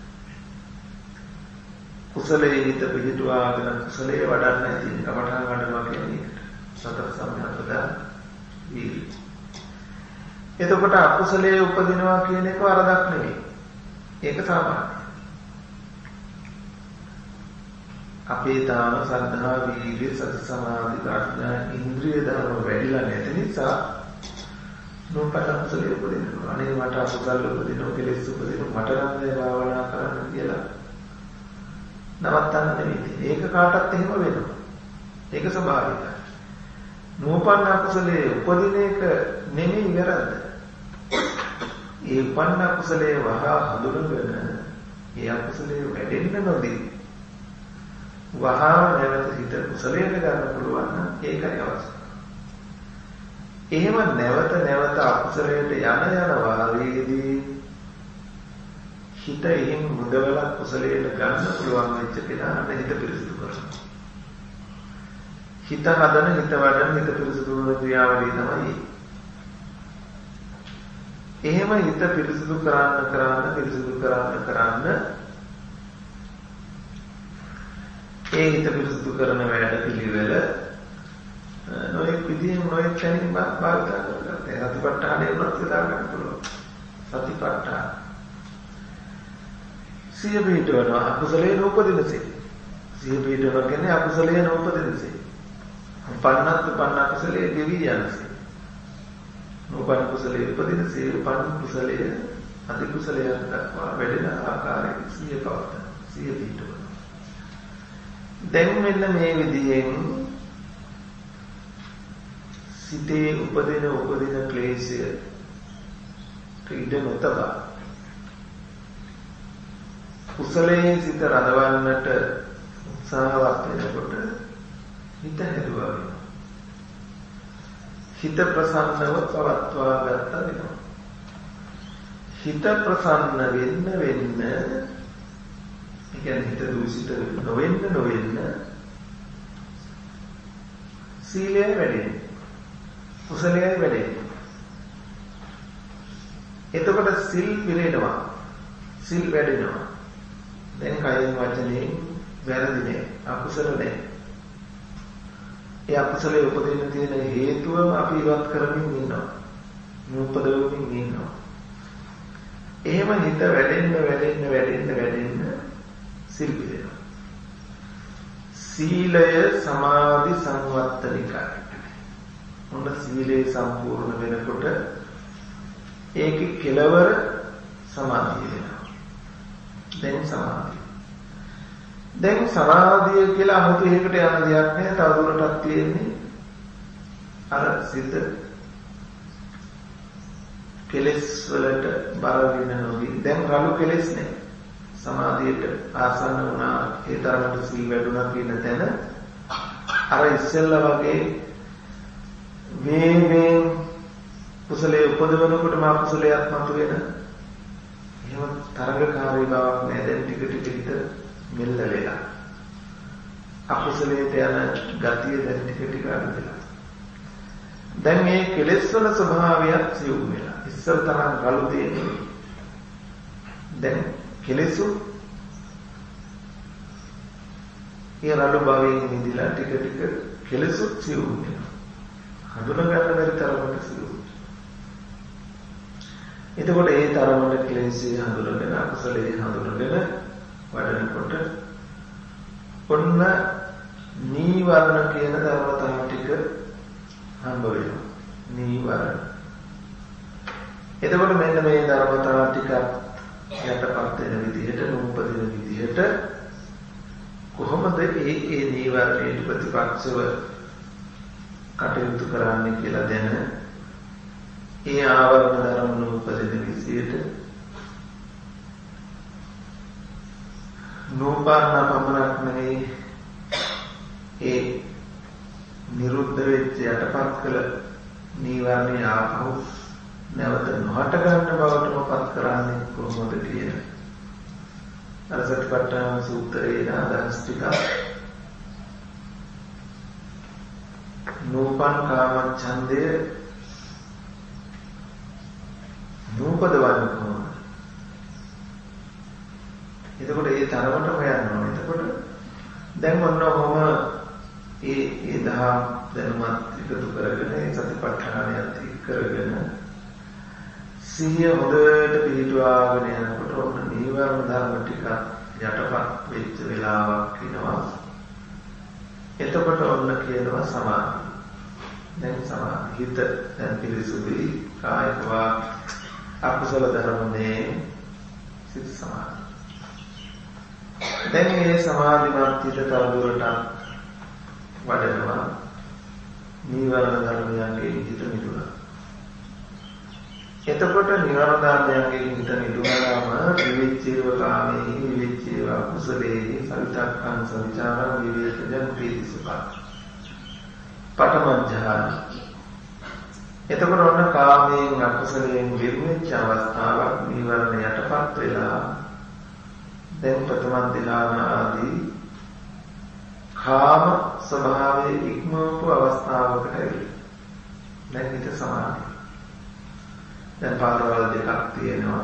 කුසලයේ හිත පිහිටුවාගෙන කුසලයේ වඩන්න තියෙන කමඨාන් වඩනවා කියන්නේ සතර සම්‍යක් වීර්ය. එතකොට අකුසලයේ උපදිනවා කියන එක වරදක් නෙවෙයි. ඒක සාමාන්‍යයි. අපේ තාම සද්ධා වීර්ය සති සමාධි ප්‍රඥා ඉන්ද්‍රිය ධර්ම වැඩිලා නැති නිසා නූපන්න කුසලයේ උපදිනවා. අනේ මට අකුසල උපදිනවා කෙලෙස් උපදිනවා මට නම් මේ භාවනා කරන්න කියලා නවත්තන්න නෙවෙයි. ඒක කාටත් එහෙම වෙනවා. ඒක ස්වභාවිකයි. නූපන්න කුසලයේ උපදින එක නෙමෙයි වැරද්ද. ඒ උපන්න කුසලයේ වහා හඳුනගෙන ඒ අකුසලයේ වැඩෙන්න නොදී වහා නැවත හිත කුසලයට ගන්න පුළුවන් නම් ඒකයි අවශ්‍ය. එහෙම නැවත අකුසලයට යන වාරයේදී හිත එහෙම මුදවලා කුසලයට ගන්න පුළුවන් වෙච්ච කෙනාට හිත පිරිසිදු කරනවා. හිත හදන හිත වඩන හිත පිරිසිදු කරන ක්‍රියාවලිය තමයි. එහෙම හිත පිරිසිදු කරන්න ඒ හිත පිරිසිදු කරන වැඩ පිළිවෙල නොයෙක් විදිහෙන් නොයෙක් තැනින් භාවිත කරනවා. සතිපට්ඨානය උනත් යොදා ගන්න පුළුවන්. සතිපට්ඨාන සිය පිටවනවා අකුසලයේ නූපදිනසේ. සිය පිටවනවා කියන්නේ අකුසලයේ නූපදිනසේ. පන්න කුසලයේ ගෙවි යනසේ. නූපන් කුසලයේ උපදිනසේ උපන් කුසලයේ අධි කුසලයේ දක්වා වැඩෙන ආකාරයෙන් සිය පවත්තන. සිය පිටවනවා. දැන් මෙන්න මේ විදිහෙන් සිතේ උපදින ක්ලේශය ඉඩ නොතබා කුසලයේ සිත රඳවන්නට උත්සාහවත් වෙනකොට හිත හැදුවා වෙනවා. හිත ප්‍රසන්නව පවත්වා ගත්ත වෙනවා. හිත ප්‍රසන්න වෙන්න ඒ කියන්නේ හිත දූෂිත නොවෙන්න සීලය වැඩෙන්නේ. කුසලය වැඩෙන්නේ. එතකොට සිල් පිරෙනවා. සිල් වැඩෙනවා. දැන් කයින් වචනේ වැරදි නෑ. අකුසල නෑ. ඒ අකුසලයේ උපදින්න තියෙන හේතුව අපි ඉවත් කරමින් ඉන්නවා. නූපදවමින් ඉන්නවා. එහෙම හිත වැඩෙන්න සිල් පිරෙනවා. සීලය සමාධි සංවත්තනිකයි. මොන සීලේ සම්පූර්ණ වෙනකොට ඒකේ කෙලවර සමාධිය වෙනවා. දැන් සමාධිය කියලා 아무තු එකකට යන දෙයක් නෑ. තවදුරටත් තියෙන්නේ අර සිත කෙලස් වලට බර වෙන නොවි. දැන් රළු කෙලස් නෑ. සමාධියට ආසන්න වුණා, ඒ තරමට සීල් වැඩුණා කියන තැන අර ඉස්සෙල්ලා වගේ මේ කුසලයේ උපදවනකොට මා කුසලයක් මතුවෙන එහෙම තරගකාරී බවක් නෑ. දැන් ටික හිත මෙල්ල වෙලා අකුසලයට යන ගතිය දැන් ටික අඩු වෙලා. දැන් මේ කෙලෙස් වල ස්වභාවයත් සියුම් වෙලා. ඉස්සර තරම් ගලු දෙන්නේ. දැන් කෙලෙසු ඒ රළු භවයෙන් නිදිලා ටික කෙලෙසු සියුම් වෙනවා. හඳුනා ගන්න බැරි තරමට සියුම්. එතකොට ඒ තරමට කෙලෙස්සේ හඳුනගෙන අකුසලයේ හඳුනගෙන වඩනකොට ඔන්න නීවරණ කියන ධර්මතාව ටික හම්බ වෙනවා. නීවරණ. එතකොට මෙන්න මේ ධර්මතාව ටික යටපත් වෙන විදිහට, නූපදින විදිහට කොහොමද ඒ නීවරණයට ප්‍රතිපක්ෂව කටයුතු කරන්නේ කියලා දැන ඒ ආවරණ ධර්ම නූපදින විදිහට නූපන්න පමණක් නෙවෙයි ඒ නිරුද්ධ වෙච්ච යටපත් කළ නීවරණේ ආපහු නැවත නොහට ගන්න බවටම පත් කරන්නේ කොහොමද කියන අර සතිපට්ඨාන සූත්‍රයේ අදහස් ටික නූපන් කාම ඡන්දය නූපදවන්න කොහොමද? එතකොට ඒ තරමටම යනවා. එතකොට දැන් ඔන්නෝම ඒ දහම් දැනුමත් එකතු කරගෙන ඒ සතිපට්ඨානයත් කරගෙන සිහිය හොඳට පිළිටුවාගෙන යනකොට ඔන්න නීවරණ ධර්ම ටික යටපත් වෙච්ච වෙලාවක් එනවා. එතකොට ඔන්න කියනවා සමාධි. දැන් සමාධි හිත දැන් පිරිසුදුයි, කායික වාක් අකුසල ධර්මනේ සිත සමාධි. දැන් මේ සමාධිමත් හිත තවදුරටත් වඩනවා. නීවරණ ධර්මයන්ගේ හිත මිදුණා. එතකොට නීවරණ ධර්මයන්ගේ හිත මිදුණාම විවිච්ඡේව කාමේ විවිච්ඡේව කුසලේ සවිතක්කං සවිචාරං විවේකජං ප්‍රීතිසුඛං පඨමඥාන. එතකොට ඔන්න කාමයෙන් අකුසලයෙන් විමුක්ති අවස්ථාවක් නීවරණ යටපත් වෙලා දැන් ප්‍රථම ධ්‍යාන ආදී කාම ස්වභාවයේ ඉක්මවපු අවස්ථාවකට ඇවිල්ලා දැන් හිත සමාධිය. දැන් පාරවල් දෙකක් තියෙනවා.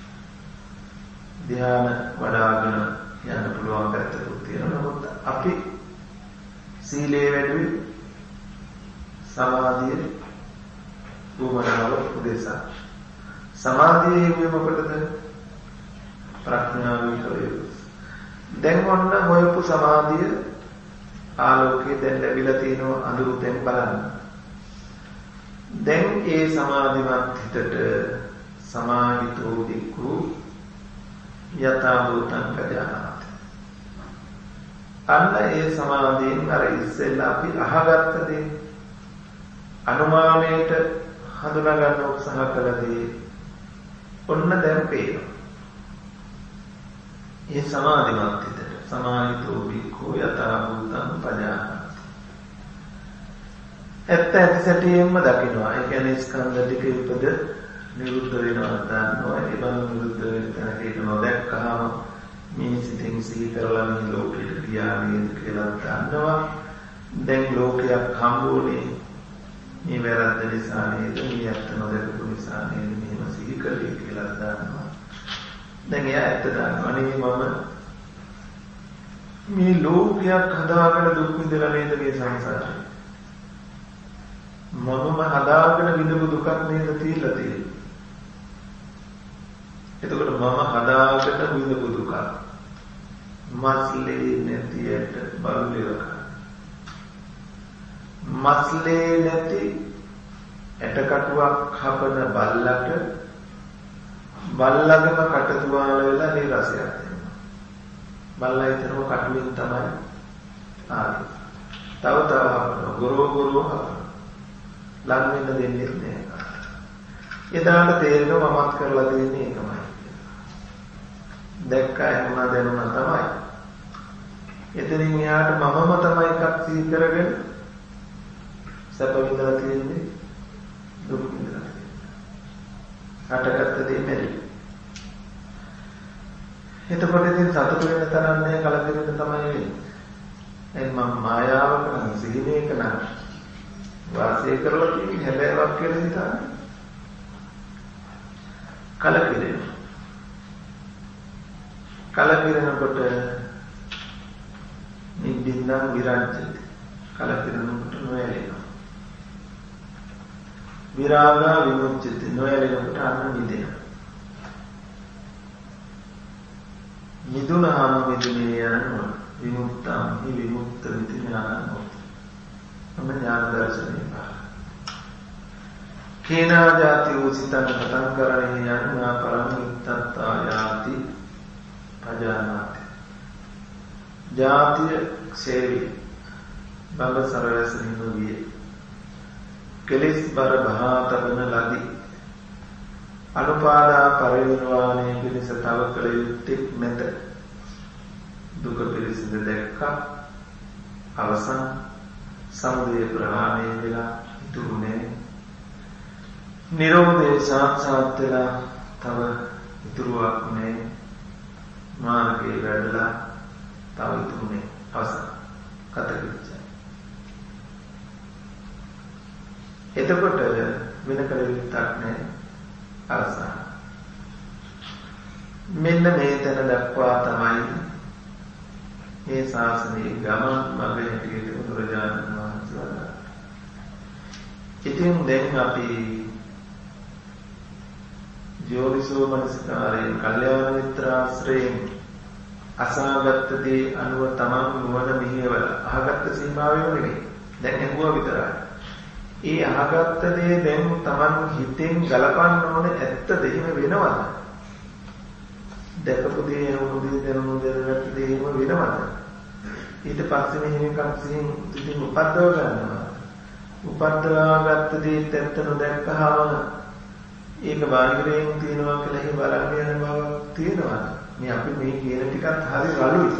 ධ්‍යාන වඩාගෙන යන්න පුළුවන් පැත්තකුත් තියෙනවා. නමුත් අපි සීලේ වැඩි සමාධිය උවමනාව උදෙසා. සමාධියේ හේතුව මොකටද? ප්‍රඥාව විතරයි. දැන් ඔන්න හොයපු සමාධිය ආලෝකයේ දැන් ලැබිලා තියෙනවා. අඳුරු දැන් බලන්න. දැන් ඒ සමාධිමත් හිතට සමාහිතෝ වික්ඛු යථා භූතං පජානාති. අන්න ඒ සමාධියෙන් අර ඉස්සෙල්ලා අපි අහගත්ත දේ අනුමානයට හඳුනා ගන්න උත්සාහ කළදී ඔන්න දැන් පේනවා. ඒ සමාධිමත් හිතට සමාහිතෝ වික්ඛු යථා භූතං පජානාති. ඇත්ත සැටියෙන්ම දකිනවා. ඒ කියන්නේ ස්කන්ධ ටික ඉපද නිරුද්ධ වෙනවා දන්නවා. ඒ බව නිරුද්ධ වෙන තැනක ඒක නොදැක්කහම මේ සිතින් සිහි කරලා මේ ලෝකෙට ගියා නේද කියලා දන්නවා. දැන් ලෝකයක් හම්බුනේ මේ වැරද්ද නිසා නේද, මේ ඇත්ත නොදැකපු නිසා නේද මෙහෙම සිහි කළේ කියලා දන්නවා. දැන් එයා ඇත්ත දන්නවා. අනේ මම මේ ලෝකයක් හදාගෙන දුක් විඳලා නේද මේ සංසාරේ. මමම හදාගෙන විඳපු දුකක් නේද තියලා තියෙන්නේ. එතකොට මම හදාගෙන විඳපු දුක මස්ලේ නැතියට බලලේක. මස්ලේ නැති ඇටකටුවක් හපන බල්ලට බල්ලගම කටතුවාල වෙලා ඒ රසයක් එනවා. බල්ලා හිතනව කටුවෙන් තමයි ආවේ. තව හපන ගොරෝ හපන. ලං වෙන්න දෙන්නේ නැහැ. එදාට තේරෙනවා මමත් කරලා දෙන්නේ ඒකමයි. දැක්කා එමුණා දැනුණා තමයි. එතනින් එහාට මමම තමයි එකක් සිහි කරගෙන සැප විඳලා තියෙන්නේ දුක් විඳලා තියෙන්නේ. හටගත්ත දේ මෙරි. එතකොට ඉතින් සතුට වෙන තරම් නෑ කලකිරෙන්න තමයි වෙන්නේ. එහෙනම් මම මායාවක නම් සිහිනේක නම් වාසය කරලා තියෙන්නේ හැබැයිවක් කියලා හිතන්නේ. කලකිරෙනකොට නිදින්නම් විරාජ්‍යති. කලකිරෙනකොට නොයලෙනවා. විරාගා විමුක්තිය නොයලෙනකොට අන්න නිදෙනවා. නිදුනහම මෙතුමිය යනවා. විමුක්තම් විමුක්ත විඥානෝ. ඥාන දර්ශනේ පහ. කේනා ජාති උසිතං කතං කරණේ යන්නා පරමිත්තත්තා යාති පජානාති. ජාතිය ක්ෂේවි බව සරවැසෙන නොවිය. කෙලෙස් බර බහා තබන ලදී. අනුපාදා පරිනිර්වාණය පිණිස තව කළ යුත්තේ නැත. දුක පිළිසිඳ දැක්කා අවසන් සමුදය ප්‍රහාණය වෙලා ඉතුරුනේ. නිරෝධය සාක්ෂාත් වෙලා තව ඉතුරුවක් නෑ. මාර්ගයේ වැඩලා තව ඉතුරුනේ අවසන් කතකිච්චයි. එතකොට වෙන කල යුත්තක් නෑ අවසන්. මෙන්න මේ තැන දක්වා තමයි මේ ශාසනයේ ගමන් මඟ හැටියට බුදුරජාණන් වහන්සේ වදාළා. ඉතින් දැන් අපි යෝනිසෝ මනසිකාරයෙන් කල්යාණ මිත්‍රාශ්‍රයෙන් අසාගත දේ අනුව තමන් නුවණ මෙහෙවල අහගත්ත සීමාවෙම නෙවෙයි. දැන් ඇහුවා විතරයි. ඒ අහගත්ත දේ දැන් තමන් හිතෙන් ගලපන්න ඕනේ ඇත්තද එහෙම වෙනවද? දැකපු දේ ඇහුණු දේ දැනුණු දැනගත්ත දේ එහෙම වෙනවද? ඊට පස්සේ මෙහෙම එකක් සිහින් උපද්දව ගන්නවා. උපද්දවාගත්ත දේ ඇත්ත නොදැක්කහම ඒක බාහිරයෙන් තියෙනවා කියලා එහෙ බලන්න යන බවක් තියෙනවා. මේ අපි මේ කියන ටිකත් හරි රළුයි.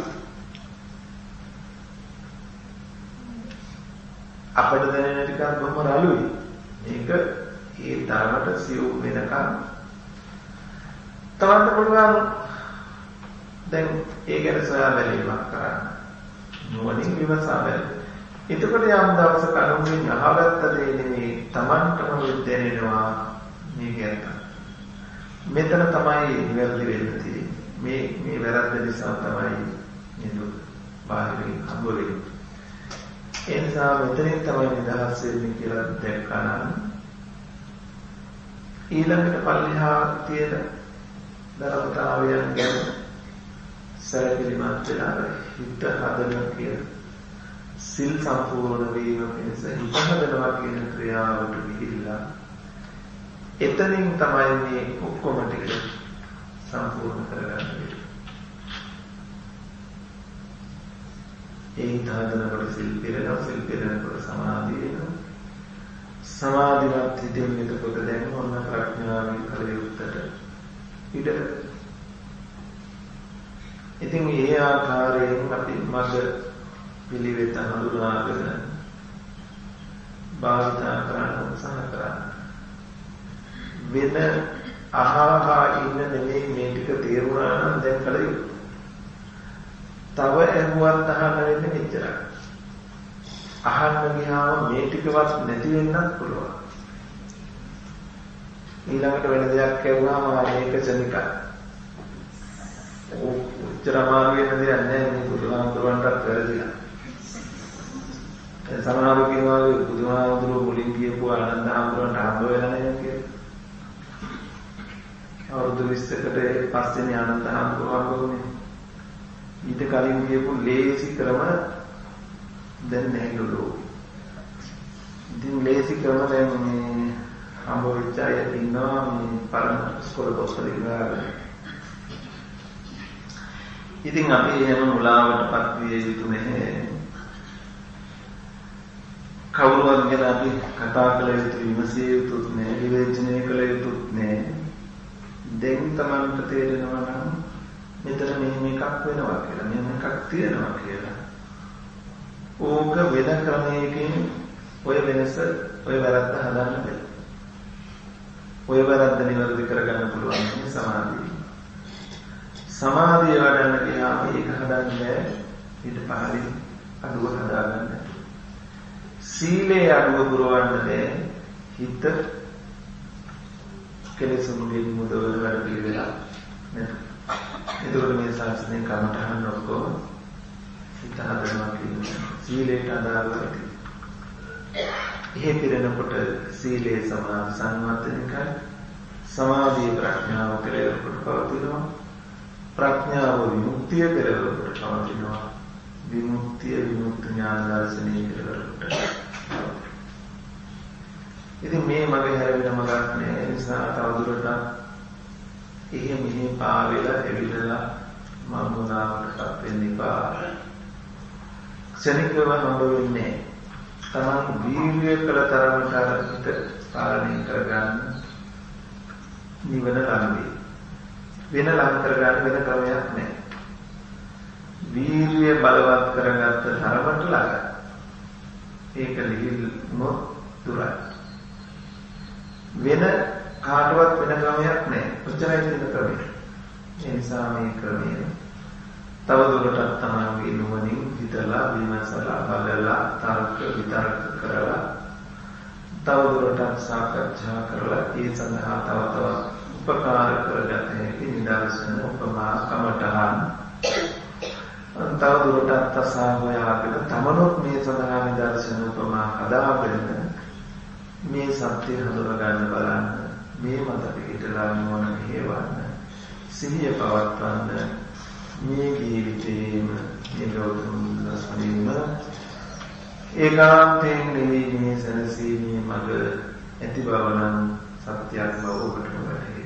අපිට දැනෙන ටිකත් බොහොම රළුයි. මේක ඒ තරමට සියුම් වෙනකන් තවන්න පුළුවන්. දැන් ඒ ගැන සොයා බැලීමක් කරන්න. නුවණින් විමසා බලන්න. එතකොට යම් දවසක අනුන්ගෙන් අහගත්ත දේ නෙමෙයි Tamanටම දැනෙනවා. මේක ඇත්ත. මෙතන තමයි නිවැරදි වෙන්න තියෙන්නේ. මේ වැරද්ද නිසා තමයි නේද බාහිරින් හම්බ වෙන්නේ. ඒ නිසා මෙතනින් තමයි නිදහස් වෙන්නේ කියලා දැක්කා නම් ඊළඟට පල්ලිහා තියෙන ධර්මතාවයන් ගැන සැලකිලිමත් වෙලා හිත හදනවා කියන සිල් සම්පූර්ණ වීම පිණිස හිත හදනවා කියන ක්‍රියාවට ගිහිල්ලා එතනින් තමයි මේ ඔක්කොම ටික සම්පූර්ණ කරගන්නේ. ඒ තාදනකොට සිල් පිරෙනකොට සමාධිය වෙනවා. සමාධිවත් හිතෙන් එතකොට දැන් ඔන්න ප්‍රඥාවෙන් කලියුත්තට ඉඩ. ඉතින් මේ ආකාරයෙන් අපි මඟ පිළිවෙත හඳුනාගෙන භාවිතා කරන්න උත්සාහ කරන්න. වෙන අහහා ඉන්න නෙමෙයි මේ ටික තේරුණා නම් දැන් කලියුත්. තව ඇහුවත් අහන්න වෙන්නේ මෙච්චරයි. අහන්න ගියාම මේ ටිකවත් නැති වෙන්නත් පුළුවන්. ඊළඟට වෙන දෙයක් ඇහුවාම මේක ශනිකයි. උච්චර අමාරු වෙන දෙයක් නැහැ මේ බුදුහාමුදුරන්ටත් වැරදිලා. සමහරව කියනවා බුදුහාමුදුරුවෝ මුලින් කියපු ආනන්ද හාමුදුරන්ට හම්බ වෙලා නැහැ කියලා. අවුරුදු 20කට පස්සේ ආනන්ද හාමුදුරුවෝ හම්බ වුණේ. ඊට කලින් කියපු ලේසි ක්‍රම දැන් නැහැලු. ඉතින් ලේසි ක්‍රම දැන් මේ හම්බ වෙච්ච අය ඉන්නවා මේ පරණ ස්කෝල පොස්වල ඉන්නවා. ඉතින් අපි එහෙම මුලාවටපත් විය යුතු නැහැ. කවුරුවත් ගැන අපි කතා කළ යුතු විමසිය යුතුත් නැහැ, විවේචනය කළ යුතුත් නැහැ. දැන් Tamanට තේරෙනවා නම් මෙතන මෙහෙම එකක් වෙනවා කියලා, මෙහෙම එකක් තියෙනවා කියලා. ඕක වෙන ක්‍රමයකින් ඔය වෙනස, ඔය වැරද්ද හදන්න බෑ. ඔය වැරද්ද නිවැරදි කරගන්න පුළුවන් මේ සමාධිය. සමාධිය වඩන්න ගියාම ඒක හදන්න බෑ. ඊට පහළින් අඩුව හදාගන්න. සීලේ අඩුව පුරවන්න බෑ. හිත කෙලෙසුන්ගෙන් මුදවල වැඩ පිළිවෙලා නේද? ඒකවල මේ ශාස්ත්‍රයෙන් කමටහන් ඔක්කොම හිත හදනවා කියන්නේ සීලේට අදාළව. එහෙ පිරෙනකොට සීලේ සමාධි සංවර්ධනයයි, සමාධිය ප්‍රඥාව කෙරෙහිකොට පවතිනවා, ප්‍රඥාව විමුක්තිය කෙරෙහිකොට පවතිනවා, විමුක්තිය විමුක්ති ඥාන දර්ශනීය කෙරෙහිකොට. ඉතින් මේ මගේ හැරෙන්න මගක් නෑ. ඒ නිසා තවදුරටත් එහෙ මෙහෙ පාවෙලා එවිදලා මම මොනාවටත් වෙන්න එපා. ක්ෂණිකව හම්බ වෙන්නේ තමන් වීර්ය කළ තරමට අරහිත පාලනය කරගන්න නිවන ළඟදී. වෙන ලං කරගන්න වෙන ක්‍රමයක් නෑ. වීර්ය බලවත් කරගත්ත තරමට ළඟ. ඒක ලිහිල්ම දුරයි. වෙන කාටවත් වෙන ක්‍රමයක් නෑ. ඔච්චරයි තියෙන ක්‍රමය. ඒ නිසා මේ ක්‍රමය තවදුරටත් තමන්ගේ නුවණින් හිතලා විමසලා බලලා තර්ක විතර්ක කරලා තවදුරටත් සාකච්ඡා කරලා ඒ සඳහා තව තවත් උපකාර කරගත හැකි නිදර්ශන උපමා කමඨහන් තවදුරටත් තසාවයාගෙන තමනොත් මේ සඳහා නිදර්ශන උපමා හදාගෙන මේ සත්‍ය හඳුනා ගන්න බලන්න. මේ මත පිටලා නුවණ හේවන්න, සිහිය පවත්වන්න. මේ ජීවිතේම නිරෝධම ලස්වීම ඒකාන්තයෙන් නෙවෙයි මේ සැනසීමේ මඟ ඇති බව නම් සත්‍යයක් බව ඔබටම වැටහේ.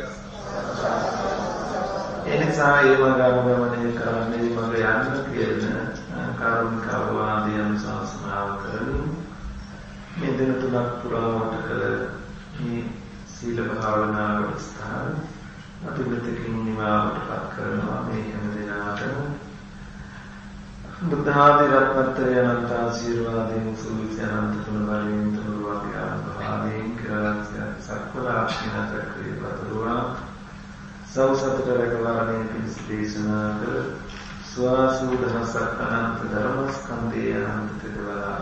එනිසා ඒ මඟ අනුගමනය කරන්නේ මඟ යන්න කියන කාරුණික අවවාදය අනුශාසනාව කරමින් මේ දින තුනක් පුරාවට කළ මේ සීල භාවනා වැඩසටහන අතුලතකින් නිවාවටපත් කරනවා. මේ හැම දිනකටම බුද්ධ ආදී රත්නත්‍රය අනන්ත ආශිර්වාදයෙන් සුවිසි අනන්ත තුනවලින් තුනුරුවාගේ ආභාවයෙන් කරාක්ෂය සක්වලා විනාශකේ වතුරුවා සෞසතට රැකවරණය පිණිස දේශනා කර ස්වාසූ දහසක් අනන්ත ධර්මස්කන්ධයේ අනන්ත තෙරවලා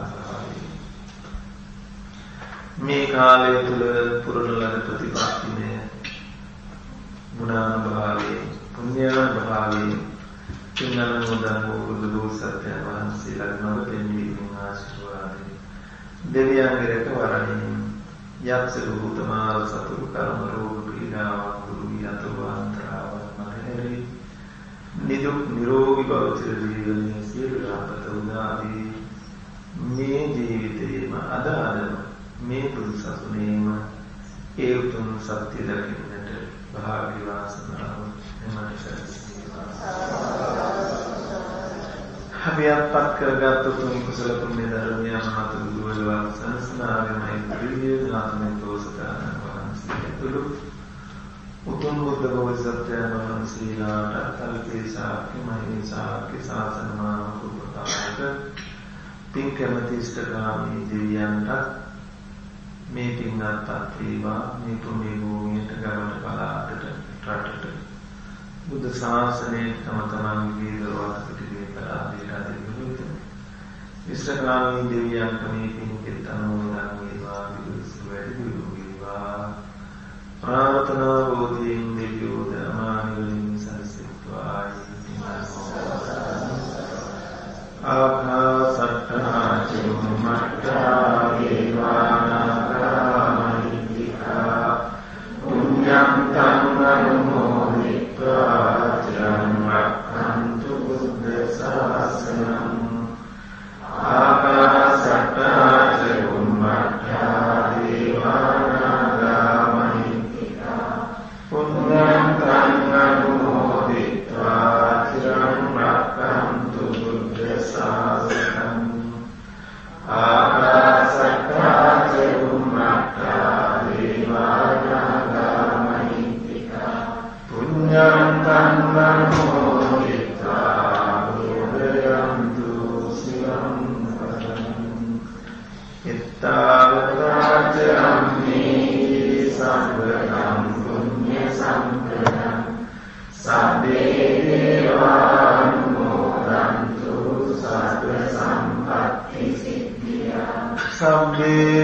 මේ කාලය තුල පුරන ලද ප්‍රතිපත්තිමය ගුණාන භාවයේ පුණ්‍යාන භාවයේ සිංහල මොදන් වූ සත්‍යයන් වහන්සේලා නව දෙවියන් ආශිර්වාදේ දෙවියන්ගේ රැකවරණින් යක්ෂ රූපමාව සතුරු කර්ම රෝග පීඩාවක් දුරු යතවාන්තරාවක් මහරි නිදුක් නිරෝගී භව චිර ජීවනයේ සියලු යහපත උදාදී මේ ජීවිතේම අදාළම මේ පුරුසසුනේම ඒ උතුම් සත්‍ය දකින්නට භාග්‍ය වාසනාව එමට සැලසේවා. අපි අත්පත් කරගත් උතුම් කුසල පුණ්‍ය ධර්මයන් මත දුවලවා සංස්නාවේ මෛත්‍රිය නාමයෙන් දෝෂකාන වහන්සේ තුළු උතුම් බුද්ධ බෝසත්යන් වහන්සේලාට කල්පේ සාක්‍ය මහිමේ සාක්‍ය සාසන මාන කුපතාවක පින් කැමැති ඉෂ්ඨකාමී දෙවියන්ට මේ පින්වත් අත්වේවා. මේ පුණ්‍ය භූමියට ගමට පළාතට රටට බුද්ධ ශාසනයේ තම තමන්ගේ දරවත පිටි ආදී විශ්‍රකාමී දෙවියන් කමීකින් තනෝදන් වේවා විදුසු වැඩි වේවා ප්‍රාර්ථනා බෝධියෙන් දෙවියෝ ධර්මානිවලින් සරසිතවා ආකාසට්ඨා චුම්මට්ඨා දේවානාගා මහිත්‍තිකා පුඤ්ඤං තං අනුමෝදිत्वा චිරං රක්ඛන්තු බුද්ධ ශාසනං ආකාසට්ඨා චුම්මට්ඨා දේවානාගා මහිත්‍තිකා පුඤ්ඤං තං අනුමෝදිत्वा චිරං රක්ඛන්තු බුද්ධ ශාසනං ආකාසට්ඨා චුම්මට්ඨා දේවානාගා මහිත්‍තිකා පුඤ්ඤං තං අනුමෝදිत्वा බුද්ධයන්තු සිවං ඉත්තාවතාචම්මේ සම්පදං පුඤ්ඤ සම්පදං සබ්බේ දේවානුමෝදන්තු සබ්බ සම්පත්ති සිද්ධියා සබ්බේ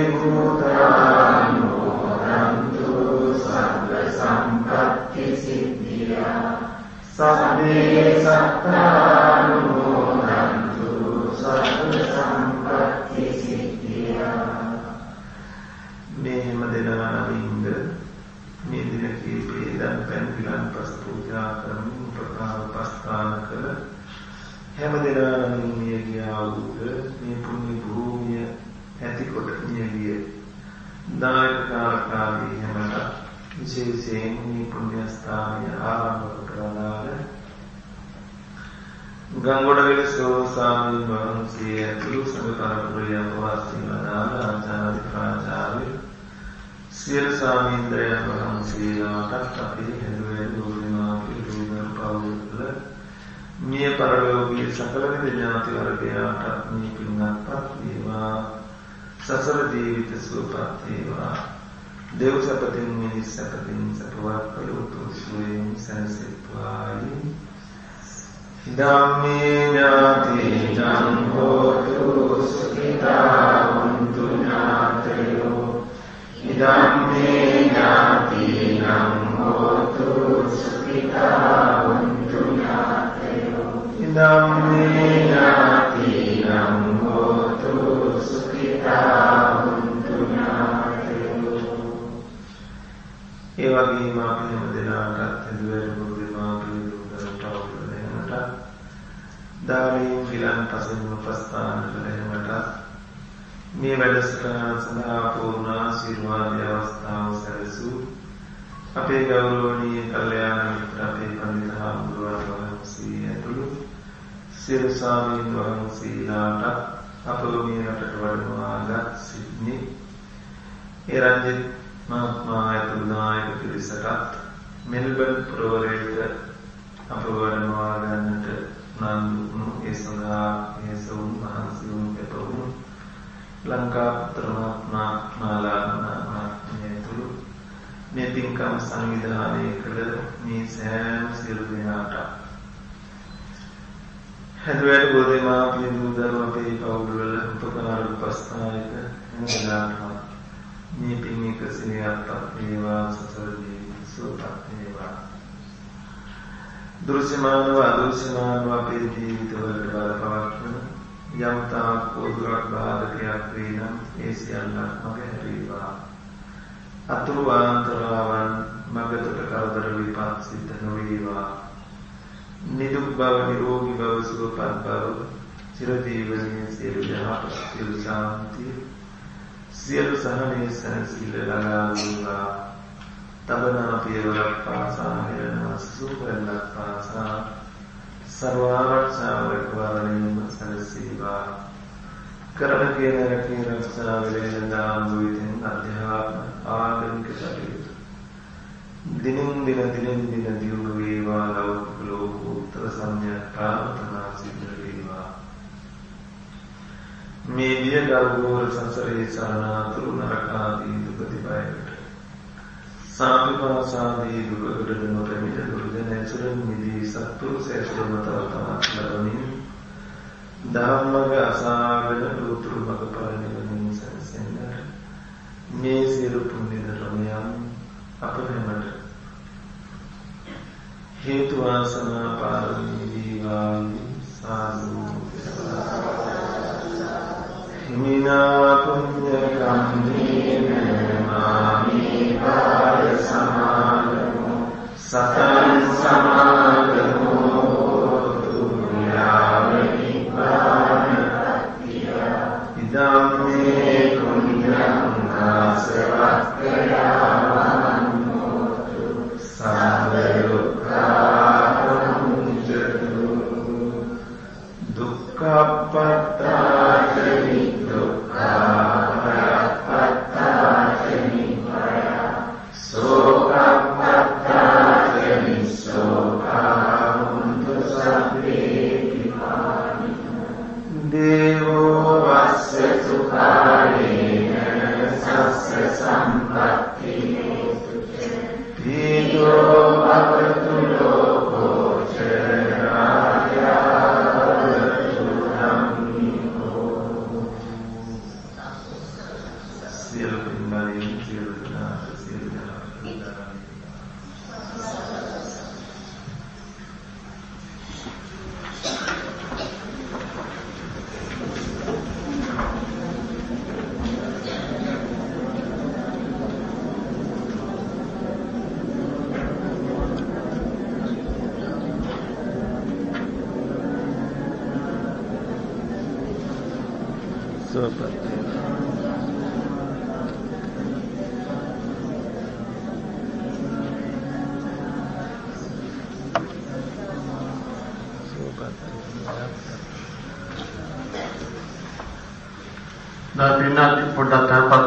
භූතානුමෝදන්තු සබ්බ සම්පත්ති සිද්ධියා සබ්බේ සත්තානුමෝදන්තු සබ්බ සම්පත්ති සිද්ධියා මේ හැම දෙනා නමින්ද මේ දින කීපේ දන් පැන් පිළන් පස් පූජා කරමින් උපකාර උපස්ථාන කළ හැම දෙනා නමින් මිය ගියා වූ මේ පුණ්‍ය භූමිය ඇතිකොට මිය ගිය දායකකාරකාදී හැමදාම විශේෂයෙන් මේ පුණ්‍ය ස්ථානය ආරම්භ කරලාද ගංගොඩවිල ස්වාමීන් වහන්සේ ඇතුළු සමතරපුරිය වාසී වදාළ ආචාර්ය ප්‍රාචාර්ය සියලු ස්වාමීන්ද්‍රයන් වහන්සේලාට අපේ හැදුවේ දුර්ණා පිළිතුරු පවුල මිය පරලෝකීය සකල විද ඥාති වර්ගයාට මේ පින්වත්පත් වේවා සසර ජීවිත සුවපත් වේවා දෙව් සපතින් මිනිස් සපතින් සපවත් කළොතු සුවයෙන් සැනසෙත්වායි ධම්මේ ඥාතිනං හෝතු සුඛිතා වന്തു ඥාතයෝ ධම්මේ ඥාතිනං හෝතු සුඛිතා වന്തു ඥාතයෝ ධම්මේ ඥාතිනං හෝතු සුඛිතා වന്തു ඥාතයෝ ඒ වගේම අපි හැම දෙනාටත් හඳුන්වන බුදුමාපිය දානීය විලන් පසෙන් උපස්ථාන කළේමට මේ වැඩසටහන සඳහා පූර්ණ ආශිර්වාද අවස්ථාව සැලසූ අපේ ගෞරවනීය කල්යාණ මිත්‍ර අපේ පඬිතුක හාමුදුරුවෝ වහන්සේ ඇතුළු සියලු ස්වාමීන් වහන්සේලාට අපගේ මේ රටට වඩවාගත් සිඩ්නි ඒ රංජිත් මහත්මයා ඇතුළු නායක පිරිසටත් මෙල්බන් පුරවරයට අප වඩවා ගන්නට නන්දුණු ඒ සඳහා හේසවුන් මහන්සියුන් කැපවුණු ලංකා පත්‍රමාත්මා මාලානාත්මය තුළු මේ පින්කම් සංවිධානය කළ මේ සෑම සියලු දෙනාට හැදුවට බෝධිමාපිය දූ දරුවෝ අපේ පවුල්වල උපකාර උපස්ථායක හැමදාම මේ පින් එකසියපත් වේවා සසර ජීවිත සුවපත් වේවා දෘශ්‍යමානව අදෘශ්‍යමානව අපේ ජීවිතවලට බලපවත්වන යම් තාක් පොදුරක් බාධකයක් වේ නම් ඒ සියල්ලක් මගහැරීවා අතුරු ආන්තරාවන් මගතට කරදර විපත් සිද්ධ නොවේවා නිදුක් බව නිරෝගී බව සුවපත් බව චිරජීවනයේ සියලු යහපත් සියලු ශාන්තිය සියලු සහනයේ සැනසීම ළඟා වූවා තබනා පියවරක් පාසා හිරනවා සුපරලක් පාසා සර්වාරක්ෂාවක වරණින් සැලසීවා කරන කියන රැකී රක්ෂා වේලෙන්දා මුවිතෙන් අධ්‍යාත්ම ආගමික කටයුතු දිනින් දින දියුණු වේවා ලෞකික ලෝකෝත්තර සම්‍යක් ප්‍රාර්ථනා සිද්ධ වේවා මේ දිය ගල්ගෝර සංසරේ සරණාතුරු නරකාදී දුකතිපයකට සාමිපාසාදී දුකකට නොපැමිණ දුර්ජන ඇසුරෙන් මිදී සත්තුරු සැසුරම තව තවත් ලබමින් ධම්මග අසාගෙන උතුරු මඟ ඵල නිවනින් සැනසෙන්න මේ සියලු පුණ්‍ය ධර්මයන් අප වෙනට හේතු වාසනා පාරමී දීවානි සාදු හිමිනා පුඤ්ඤ කම්මේන මාමි පාර සමාගමෝ සතං සමාගමෝ තුඤ්ඤාව නිපාන පත්තිය ඉදම්මේ පුඤ්ඤං ආසවක්ඛයාවන්නෝ සාදරුක්ඛාපමුච්චතු දුක්ඛප්පත්තාචනි දුක්ඛාපයප්පත්තාචනි භය සෝකප්පත්තාචනි සෝකාමුන්තු සබ්බේ විපානිනෝ දේවෝ වස්සතු කාලේන සස්ස සම්පත්ති පීතෝ භවතු ලෝකෝ ච රාජාවතු ධම්මිකෝ සියලු පින්වලින් සියලු දාස සියලු දාන nanti pun dapat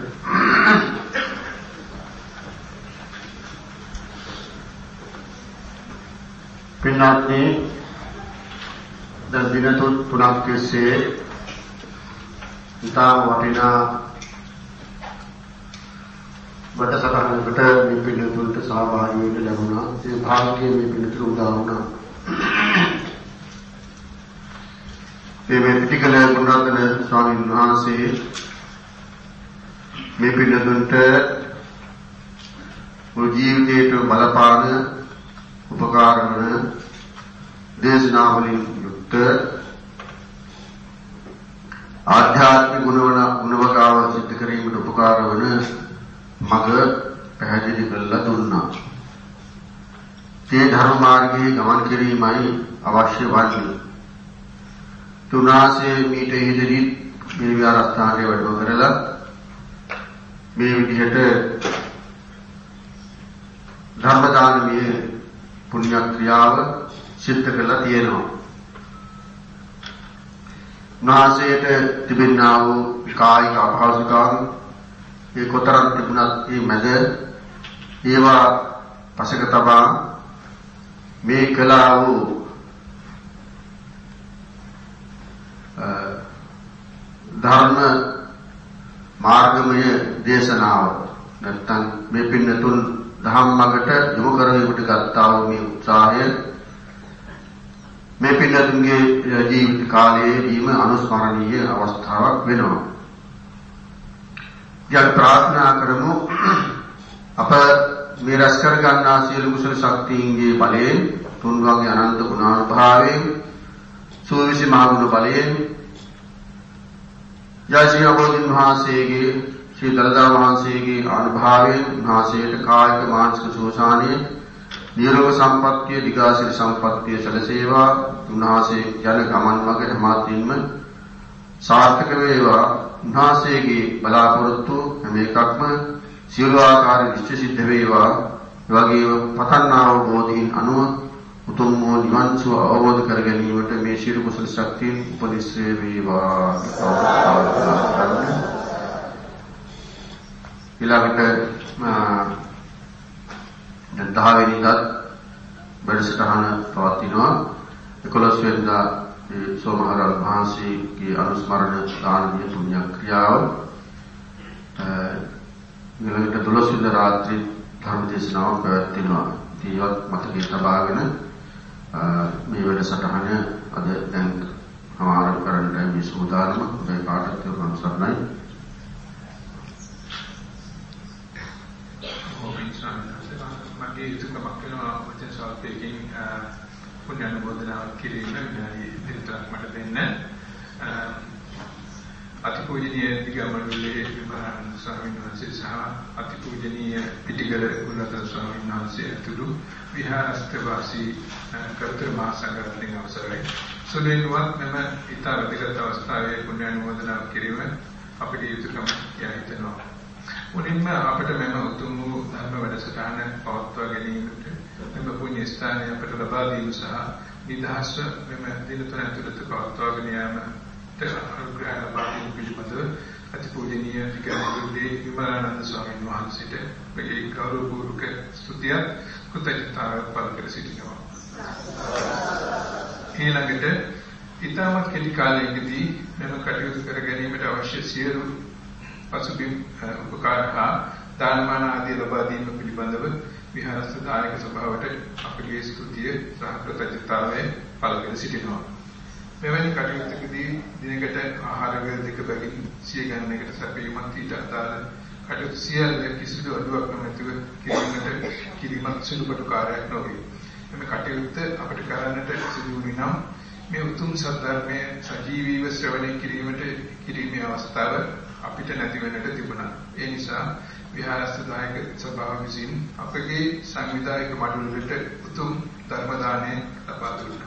pinatni dan bina tunak kese kita watina berdasarkan kita mimpin itu tersabar ini laguna si bangke mimpin itu udahuna මේ ටිකල ගුණරත්න ස්වාමීන් වහන්සේ මේ පිළිතුරට මුළු ජීවිතයට බලපාන උපකාර වන දේශනාවලින් යුක්ත ආධ්‍යාත්මික ගුණවකාව සිද්ධ කිරීමට උපකාර වන මඟ පැහැදිලි කරලා දුන්නා. මේ ධර්ම මාර්ගයේ ගමන් කිරීමයි අවශ්‍ය වන්නේ. තුනාසේ මීට ඉදිරි මේ විහාරස්ථානයේ වැඩම කරලා මේ විදිහට ධර්ම දානමය පුණ්‍ය ක්‍රියාව සිද්ධ කළා තියෙනවා. නාසයට තිබෙනා වූ කායික අපහසුතාවය ඒ කොතරම් තිබුණත් මේ මැද ඒවා පසක තබා මේ කළා වූ ධර්ම මාර්ගමය දේශනාව නැත්නම් මේ පින්නතුන් ධම්මකට යොමු කරවීමට ගත්තා වූ මේ උත්සාහය මේ පින්නතුන්ගේ ජීවිත කාලයේදීම අනුස්මරණීය අවස්ථාවක් වෙනවා. යත් ප්‍රාර්ථනා කරමු අප මේ රැස් කර ගන්නා සියලු කුසල ශක්තියින්ගේ බලයෙන් තුන්වගේ අනන්ත ගුණානුභාවයෙන් සෝවිසි මහගුණ බලයෙන් යසිය බෝධින් වහන්සේගේ ශ්‍රී දලදා වහන්සේගේ අනුභවයෙන් වහන්සේට කායික මානසික සෝසානිය නිරෝග සම්පත්තිය දිගාසිර සම්පත්තිය සැලසේවා. උන්වහන්සේ යන ගමන් මඟ හැමතින්ම සාර්ථක වේවා. උන්වහන්සේගේ බලාපොරොත්තු හැම එකක්ම සියලු ආකාරයෙන් ඉෂ්ට සිද්ධ වේවා. ඒ වගේම පතන්නා වූ බෝධීන් අනුව උතුම් වූ නිවන් සුව අවබෝධ කර ගැනීමට මේ ශීල කුසල ශක්තිය උපනිශ්‍රේ වේවා. ඊළඟට දැන් 10 වෙනිදාත් වැඩසටහන පවත්වනවා. 11 වෙනිදා සෝමහරල් මහන්සියගේ අනුස්මරණ දානීය පුණ්‍ය ක්‍රියාව ඊළඟට 12 වෙනිදා රාත්‍රී ධර්ම දේශනාව පැවැත්වෙනවා. ඒවත් මතකයේ තබාගෙන මේ වැඩසටහන අද දැන් हमारा करंट है विश्वदान में काटते हो अनुसार नहीं මගේ යුතුයකමක් වෙනවා වචන සල්පයකින් පුණ්‍යානුමෝදනාවක් කිරීම විනාඩි 2ක් මට දෙන්න. අතිපූජනීය දිගමඩුල්ලේ විමහානන්ද ස්වාමීන් වහන්සේ සහ අතිපූජනීය පිටිගල ගුණරත්න ස්වාමීන් වහන්සේ ඇතුළු විහාරස්ථ වාසී කර්තෘ මහා සංඝරත්නයේ අවසරයි. සුලේනුවත් මෙම ඊතර විගත අවස්ථාවේ පුණ්‍යානුමෝදනාවක් කිරීම අපගේ යුතුයකම කියලා හිතනවා. මුලින්ම අපට මෙම උතුම් වූ ධර්ම වැඩසටහන පවත්වා ගැනීමට මෙම පුණ්‍ය ස්ථානය අපට ලබා දීම සහ නිදහස් මෙම දින තුන ඇතුළත පවත්වාගෙන යාමට අනුග්‍රහ ලබා දීම පිළිබඳව අතිපූජනීය විකාරුද්දේ විමලානන්ද ස්වාමීන් වහන්සේට මගේ ගෞරවපූර්වක ස්තුතියක් කෘතඥතාවයක් පළ කර සිටිනවා. ඊළඟට ඊටමත් කෙටි කාලයකදී මෙම කටයුතු කර ගැනීමට අවශ්‍ය සියලු පසුබිම් උපකාර හා දානමාන ආදී ලබා දීම පිළිබඳව විහාරස්ථ දායක සභාවට අපගේ ස්තුතිය සහ කෘතඥතාවය පළ කර සිටිනවා. මෙවැනි කටයුත්තකදී දිනකට ආහාර වේල දෙක බැගින් 100 ගණනකට සැපීමත් ඊට අදාළ කටයුතු සියල්ල කිසිදු අඩුවක් නොමැතිව කිරීමත් සුළුපටු කාර්යයක් නොවේ. මේ කටයුත්ත අපට කරන්නට සිදු වුණේ නම් මේ උතුම් සත්‍යර්මයේ සජීවීව ශ්‍රවණය කිරීමේ අවස්ථාව අපිට නැති වෙන්නට තිබුණා. ඒ නිසා විහාරස්ථ දායක සභාව විසින් අපගේ සංවිධායක මඩුල්ලට උතුම් ධර්ම දානය ලබා දුන්නා.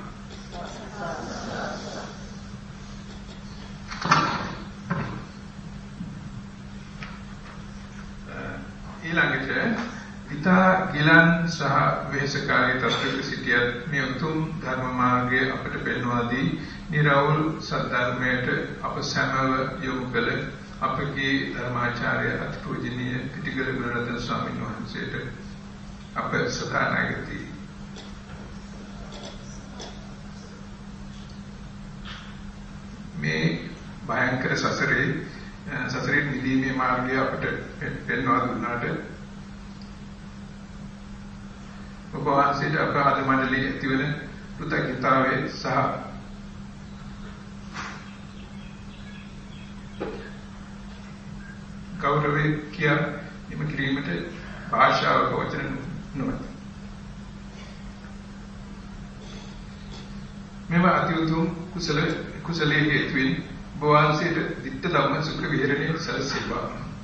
ඊළඟට ඉතා ගිලන් සහ වෙහෙසකාරී තත්ත්වයක සිටියත් මේ උතුම් ධර්ම මාර්ගය අපට පෙන්වා දී නිර්වෘල් සද්ධර්මයට අප සැමව යොමු කළ අපගේ ධර්මාචාර්ය අතිපූජනීය පිටිගල ගුණරත්න ස්වාමීන් වහන්සේට අප සදානාගති. මේ භයංකර සසරේ නිදීමේ මාර්ගය අපට පෙන්වා දුන්නාට ඔබ වහන්සේට අපරාධ මණ්ඩලයේ ඇතිවන කෘතඥතාවය සහ ගෞරවය කියා එම කිරීමට භාෂාවක වචන නොමැත. මෙම අතිඋතුම් කුසලයේ හේතුවෙන් බෝවන්සේට ditta ධම්ම සුඛ විහරණය සැලසෙවා.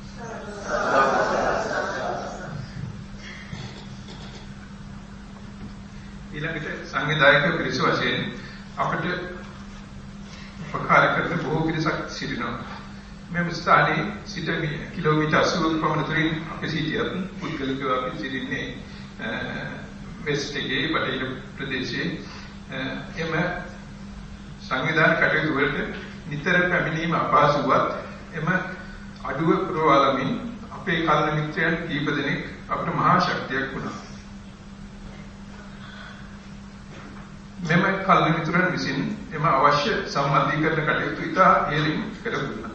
ඊළඟට සංවිධායක පිරිස වශයෙන් අපට උපකාර කරන බොහෝ පිරිසක් සිටිනවා. මෙම ස්ථානයේ සිට කිලෝමීටර් 80ක පමණ දුරින් අපි සිටියත් පුද්ගලිකව අපි සිටින්නේ වෙස්ට් එකේ බටහිර ප්‍රදේශයේ එම සංවිධාන කටයුතු වලට නිතර පැමිණීම අපහසුවත් එම අඩුව පුරවලමින් අපේ කල්න මිත්‍රයන් කීප දෙනෙක් අපට මහා ශක්තියක් වුණා. මෙම කල්න මිත්‍රයන් විසින් එම අවශ්‍ය සම්බන්ධීකරණ කටයුතු ඉතා ඉහළින් කර දුන්නා.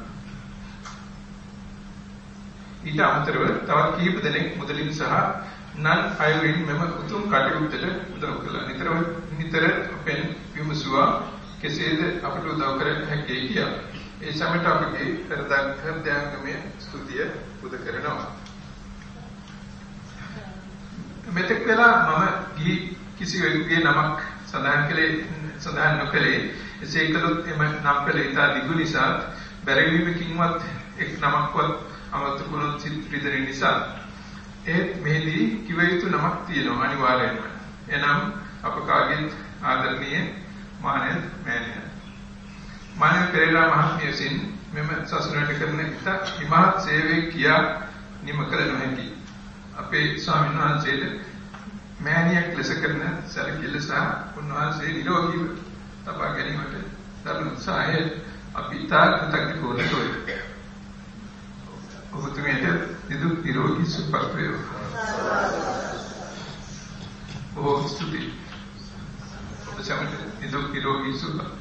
ඊට අමතරව තවත් කීප දෙනෙක් මුදලින් සහ නන් අයුරින් මෙම උතුම් කටයුත්තට උදව් කළා. නිතර අපෙන් විමසුවා කෙසේද අපට උදව් කර හැකියි කියා. ඒ සමට අපගේ හෘදයාංගමය ස්තුතිය පුද කරනවා. මෙතෙක් වෙලා මම කිසිවෙකුගේ නමක් සඳහන් නොකළේ. එසේ කළොත් එම නම් පෙළ ඉතා දිගු නිසා බැරිවීමකින්වත් එක් නමක්වත් අමතකුණොත් සිත්‍රිදරි නිසා ඒත් මෙහිදී කිව යුතු නමක් තියෙනවා අනිවාර්යයෙන්ම. එනම් අප කාගෙත් ආදරණීය මානව මෑණියන් මානව පෙරේරා මහත්මිය විසින් මෙම සසුනට කරන ඉමහත් සේවය කියා නිම කළ නොහැකි. අපේ ස්වාමීන් වහන්සේට මෑණියක් ලෙස කරන සැලකිල්ල සහ උන්වහන්සේ නිරෝගීව තබා ගැනීමට දරන උත්සාහය අපි ඉතා කෘතඥ වෙනවා. ඔබතුමියට නිදුක් නිරෝගී සුවපත් වේවා. බොහෝ ස්තුතියි. ඔබ සැමට නිදුක් නිරෝගී සුවපත්